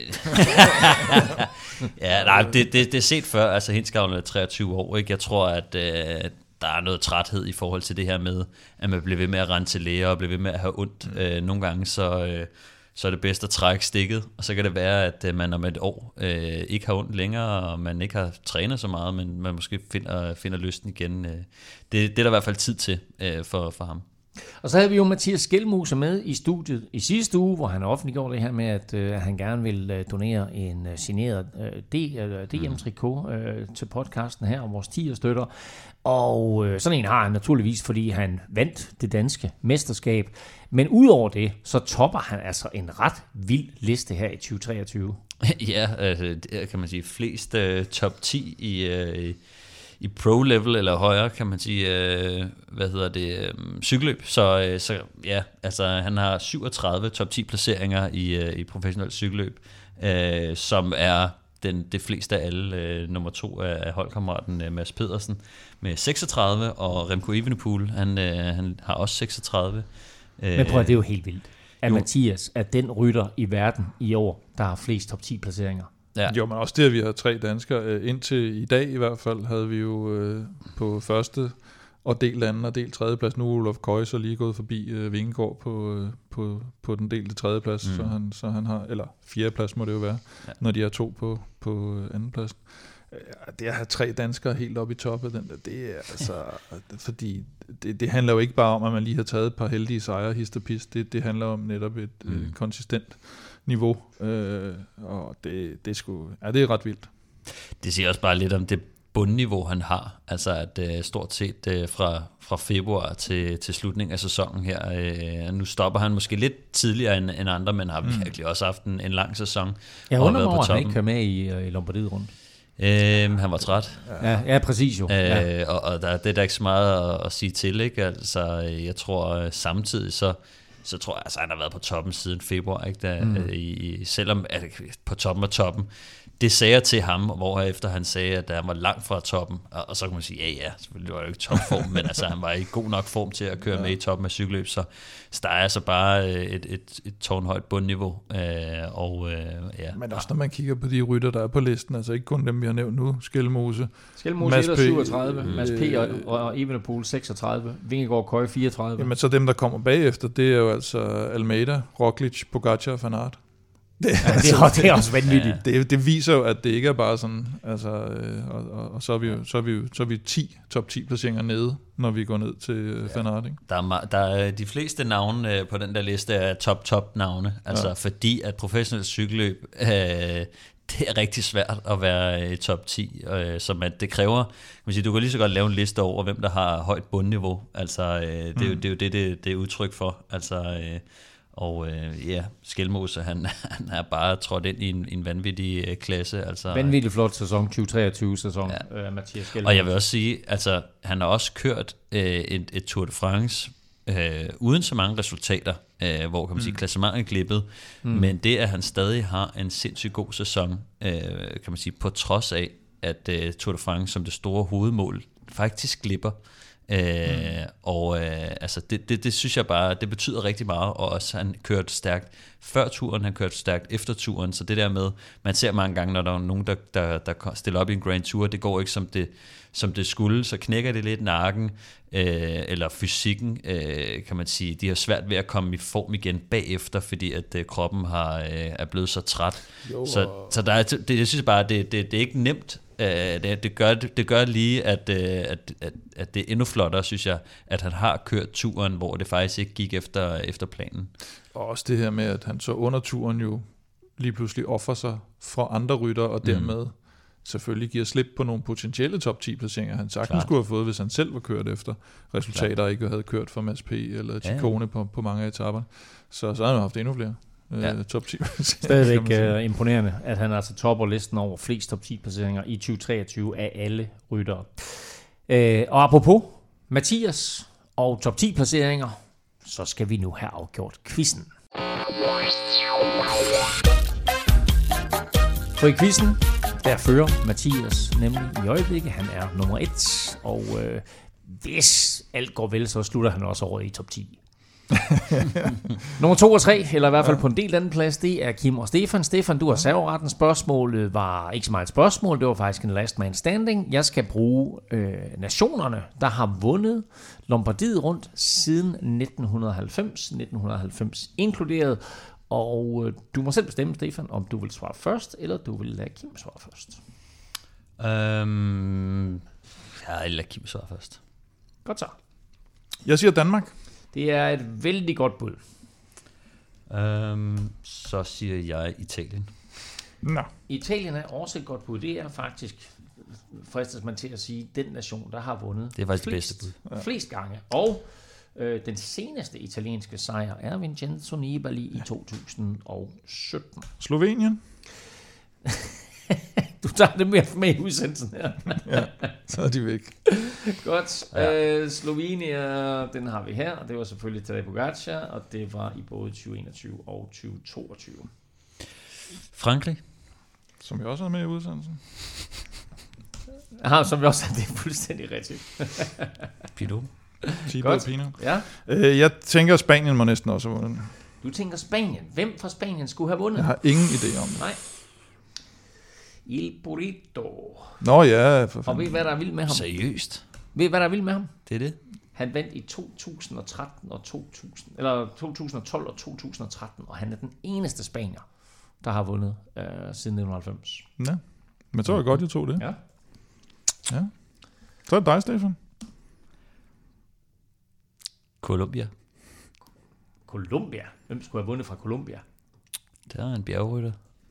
Ja, nej, det er set før, altså Hindsgavl er 23 år, ikke? Jeg tror, at der er noget træthed i forhold til det her med, at man bliver ved med at rende til læger og bliver ved med at have ondt. Nogle gange så er det bedst at trække stikket, og så kan det være, at man om et år ikke har ondt længere, og man ikke har trænet så meget, men man måske finder lysten igen. Det er der i hvert fald tid til for ham. Og så havde vi jo Mathias Skjelmose med i studiet i sidste uge, hvor han offentliggjorde det her med, at han gerne vil donere en signeret DM-trikot til podcasten her om vores 10'er-støtter. Og sådan en har han naturligvis, fordi han vandt det danske mesterskab. Men udover det, så topper han altså en ret vild liste her i 2023. Ja, kan man sige, flest top 10 i pro-level eller højere, kan man sige, cykelløb. Så ja, altså han har 37 top 10 placeringer i professionelt cykelløb, som er det fleste af alle. Nummer 2 af holdkammeraten Mads Pedersen med 36, og Remco Evenepoel, han har også 36. Men prøv at det er jo helt vildt, at Mathias er den rytter i verden i år, der har flest top 10 placeringer. Ja. Jo, men også det, at vi har 3 danskere. Indtil i dag i hvert fald havde vi jo på første og del anden og del tredje plads. Nu er Olof Køjser lige gået forbi Vingegaard på den delte tredje plads, så han har, eller fjerde plads må det jo være, når de er 2 på anden plads. Det at have 3 danskere helt oppe i toppen, det er altså, fordi det handler jo ikke bare om, at man lige har taget et par heldige sejre, hist og pist. Det handler om netop et konsistent niveau, og det er sgu, det er ret vildt. Det siger også bare lidt om det bundniveau, han har. Altså at stort set fra februar til slutningen af sæsonen her. Nu stopper han måske lidt tidligere end andre, men har virkelig også haft en lang sæson. Jeg undrer mig over, at han ikke kører med i Lombardiet rundt. Han var træt. Ja, præcis jo. Og det er der ikke så meget at sige til, ikke? Altså, jeg tror samtidig så tror jeg, altså, han har været på toppen siden februar, ikke? Selvom på toppen af toppen. Det sagde jeg til ham, hvorefter han sagde, at han var langt fra toppen. Og så kan man sige, ja, selvfølgelig var det jo ikke topform, men altså, han var i god nok form til at køre med i toppen af cykelløb, så der er altså bare et tårnhøjt bundniveau. Men også når man kigger på de rytter, der er på listen, altså ikke kun dem, vi har nævnt nu, Skjelmose Mads P. 37, Mads P. og Evenepoel 36, Vingegaard Køj 34. Jamen så dem, der kommer bagefter, det er jo altså Almeida, Roglic, Pogačar og Van Aert. Det er også vanvittigt. Det viser jo, at det ikke er bare sådan, altså, og så er vi 10 top 10 placeringer nede, når vi går ned til Van Aert. Der er de fleste navne på den der liste er top navne, altså fordi at professionelt cykelløb, det er rigtig svært at være i top 10, som at det kræver, du kan lige så godt lave en liste over, hvem der har højt bundniveau, altså det er jo det er udtryk for, altså. Og Skjelmose, han er bare trådt ind i en vanvittig klasse. Altså, vanvittig flot sæson, 2023-sæson, Mathias Skjelmose. Og jeg vil også sige, altså han har også kørt et Tour de France uden så mange resultater, hvor kan man sige, klassementet er glippet. Men det, at han stadig har en sindssygt god sæson, kan man sige, på trods af, at Tour de France som det store hovedmål faktisk glipper. Altså det synes jeg bare, det betyder rigtig meget, og også han kørte stærkt før turen, han kørte stærkt efter turen, så det der med, man ser mange gange, når der er nogen, der stiller op i en Grand Tour, det går ikke som det skulle, så knækker det lidt nakken, eller fysikken, kan man sige, de har svært ved at komme i form igen bagefter, fordi at kroppen er blevet så træt. Så der er, jeg synes bare, det er ikke nemt. Det gør lige, at det er endnu flottere, synes jeg, at han har kørt turen, hvor det faktisk ikke gik efter planen. Og også det her med, at han så under turen jo lige pludselig offer sig fra andre rytter, og dermed selvfølgelig giver slip på nogle potentielle top 10 placeringer, han sagtens skulle have fået, hvis han selv var kørt efter resultater, og ikke havde kørt for Mads P. eller Ciccone på mange af etaperne. Så havde han haft endnu flere. Top 10 stadigvæk imponerende, at han altså topper listen over flest top 10 placeringer i 2023 af alle ryttere. Og apropos Mathias og top 10 placeringer, så skal vi nu have afgjort quizzen. For i quizzen, der fører Mathias nemlig i øjeblikket. Han er nummer 1, og hvis alt går vel, så slutter han også over i top 10. Nummer 2 og 3, eller i hvert fald på en del anden plads, det er Kim og Stefan. Stefan, du har serveretten. Spørgsmålet var ikke så meget et spørgsmål, det var faktisk en last man standing. Jeg skal bruge nationerne, der har vundet Lombardiet rundt siden 1990 inkluderet, Og du må selv bestemme, Stefan, om du vil svare først, eller du vil lade Kim svare først. Jeg lader Kim svare først. Godt så. Jeg siger Danmark. Det er et vældig godt bud. Så siger jeg Italien. Nå. Italien er også et godt bud. Det er faktisk, fristes man til at sige, den nation, der har vundet Det er faktisk det bedste bud. flest gange. Og den seneste italienske sejr er Vincenzo Nibali i 2017. Slovenien. Du tager det med i udsendelsen her. Ja, så er de væk. Godt. Ja. Slovenia, den har vi her. Og det var selvfølgelig Tadej Pogačar, og det var i både 2021 og 2022. Frankrig. Som jeg også er med i udsendelsen. Som vi også har, det er fuldstændig rigtigt. Pino. Thibaut Pinot. Ja. Jeg tænker, Spanien må næsten også have vundet. Du tænker Spanien. Hvem fra Spanien skulle have vundet? Jeg har ingen idé om det. Nej. Il Burrito. Nå ja, for Og fanden. ved I, hvad der er vildt med ham? Seriøst? Ved I, hvad der er vildt med ham? Det er det? Han vandt i 2013 og 2012 og 2013, og han er den eneste spanier, der har vundet siden 1990. Ja, men så var det godt, jeg tog det. Ja. Ja. Så er det dig, Stefan. Colombia. Colombia. Hvem skulle have vundet fra Colombia? Der er en bjergrytter.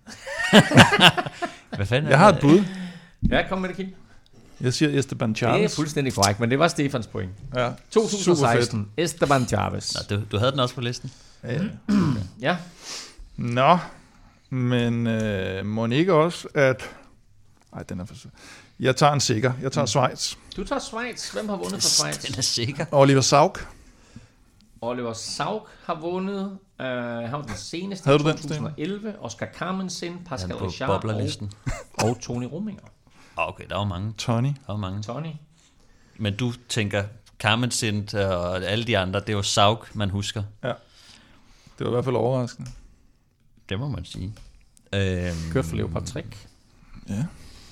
Hvad fanden Jeg har et bud. Ja, kom med det, Kim. Jeg siger Esteban Det er Chavez. fuldstændig korrekt, men det var Stefans point. Ja. 2016. Esteban Chavez. Nå, du havde den også på listen. Ja. Ja. Nå, men må ikke også, at... Ej, den er for sød. Jeg tager en sikker. Jeg tager Schweiz. Du tager Schweiz. Hvem har vundet fra Schweiz? Den er sikker. Oliver Saug. Oliver Saug har vundet. Han var den seneste Havde i du den, 2011. Oscar Carmensen, Pascal Han på Richard boblerlisten. og Tony Rominger. Okay, der var mange. Tony. Der var mange. Tony. Men du tænker, Carmensen og alle de andre, det er jo Saug, man husker. Ja. Det var i hvert fald overraskende. Det må man sige. Kørt for Leopard Trek. Ja.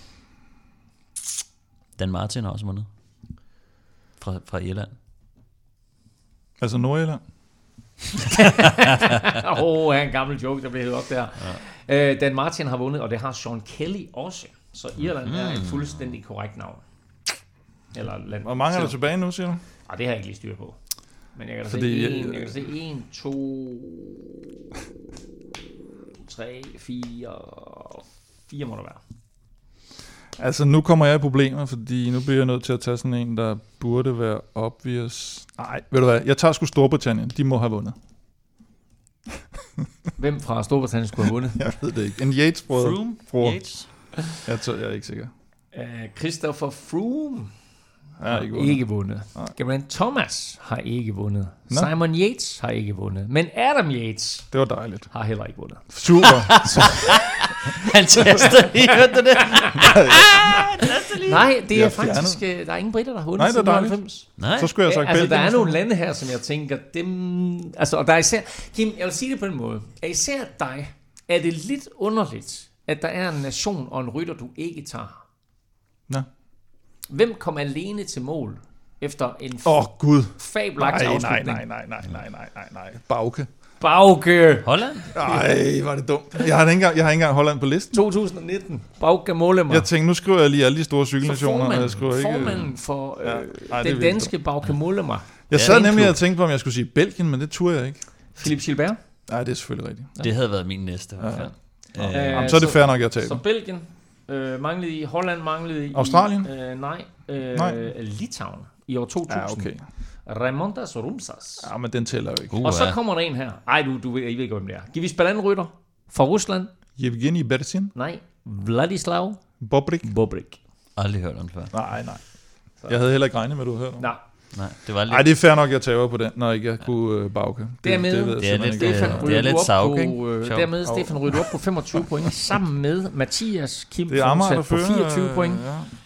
Dan Martin har også vundet. Fra Irland. Altså Nordjylland. Han er en gammel joke, der blev hævet op der. Ja. Dan Martin har vundet, og det har Sean Kelly også. Så Irland er et fuldstændig korrekt navn. Eller land. Hvor mange er der tilbage nu, siger du? Det har jeg ikke lige styr på. Men jeg kan da se 1, 2, 3, 4 må der være. Altså, nu kommer jeg i problemer, fordi nu bliver jeg nødt til at tage sådan en, der burde være obvious. Nej, ved du hvad? Jeg tager sgu Storbritannien. De må have vundet. Hvem fra Storbritannien skulle have vundet? Jeg ved det ikke. En Yates-brødre. Froome? Yates? Jeg er ikke sikker. Christopher Froome Jeg har ikke vundet. Geraint Thomas har ikke vundet. Simon Yates har ikke vundet. Men Adam Yates Det var dejligt. har heller ikke vundet. Super. Han tester lige, hørte du det? Nej, det Jeg er er faktisk... Der er ingen britter, der har vundet Nej, det er siden dejligt. 90. Nej. Så skulle jeg have sagt Altså, der Belgien. er nogle lande her, som jeg tænker, dem... Altså, og der er især... Kim, jeg vil sige det på den måde. Er især dig, er det lidt underligt, at der er en nation og en rytter, du ikke tager? Nå. Hvem kom alene til mål efter en Gud. fabelagtig afslutning? Nej. Bauke. Bauke! Holland? Ej, var det dumt. Jeg har ikke engang Holland på listen. 2019. Bauke Mollema. Jeg tænkte, nu skriver jeg lige alle de store cykelnationer, og jeg skriver ikke... formanden for Ej, det er den danske Bauke Mollema. Jeg sad nemlig og tænkte på, om jeg skulle sige Belgien, men det turde jeg ikke. Philip Gilbert. Nej, det er selvfølgelig rigtigt. Det havde været min næste. Jamen, så er det fair nok, jeg tager Så Belgien manglede i, Holland manglede i... Australien? Nej. Litauen i år 2000. Ja, okay. Raimondas Rumsas. Ja, men den tæller jo ikke. Og så kommer der en her. Ej, du ved ikke, hvem det er. Giv vi spille anden rytter fra Rusland? Yevgeny Bersin? Nej. Vladislav Bobrik? Aldrig hørt om det før. Nej. Jeg havde heller ikke regnet med, at du havde hørt om. Nej, det var lidt... Ej, det er fair nok, jeg tager på den, når ikke jeg kunne Bauke. Dermed, det er lidt Saug, ikke? Dermed Stefan rydder op på 25 point, sammen med Mathias Kim det er Amager, der på fører, 24 point.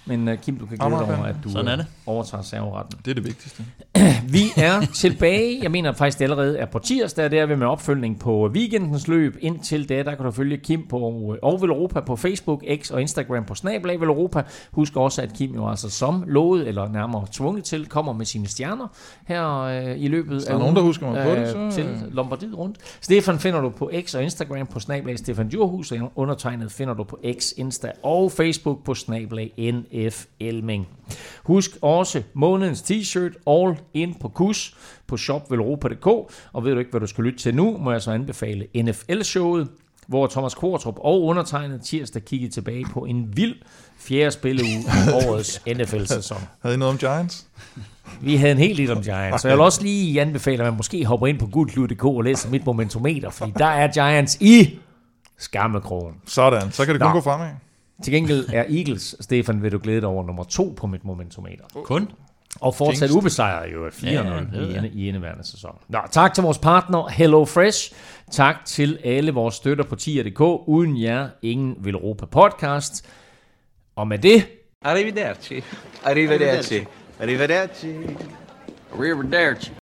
Men Kim, du kan glæde dig over, at du overtager serveretten. Det er det vigtigste. Vi er tilbage. Jeg mener faktisk, det allerede er på tirsdag. Der er vi med opfølgning på weekendens løb. Indtil da, der kan du følge Kim på Velropa på Facebook, X og Instagram på @Velropa. Husk også, at Kim jo altså som lovet, eller nærmere tvunget til, kommer med sine stjerner her i løbet af ugen. Nogen, der husker mig på det, så... til Lombardiet rundt. Stefan finder du på X og Instagram på @Stefan Djurhus, og undertegnet finder du på X, Insta og Facebook på @NF Elming. Husk også månedens t-shirt all in på KUS på shopvelropa.dk, og ved du ikke, hvad du skal lytte til nu, må jeg så anbefale NFL-showet, hvor Thomas Kvartrup og undertegnet tirsdag kiggede tilbage på en vild fjerde spilleuge i årets NFL-sæson. Havde I noget om Giants? Vi havde en hel del om Giants, så jeg vil også lige anbefale, at man måske hopper ind på gulklud.dk og læser mit momentometer, fordi der er Giants i skammekrogen. Sådan, så kan det kun gå fremad. Til gengæld er Eagles, Stefan, vil du glæde dig over nummer 2 på mit momentometer. Kun? Og fortsat ubesejret jo 4-0 i indeværende sæson. Nå, tak til vores partner Hello Fresh. Tak til alle vores støtter på tier.dk. Uden jer, ingen Velropa podcast. Og med det... Arrivederci. Arrivederci. Arrivederci. Arrivederci.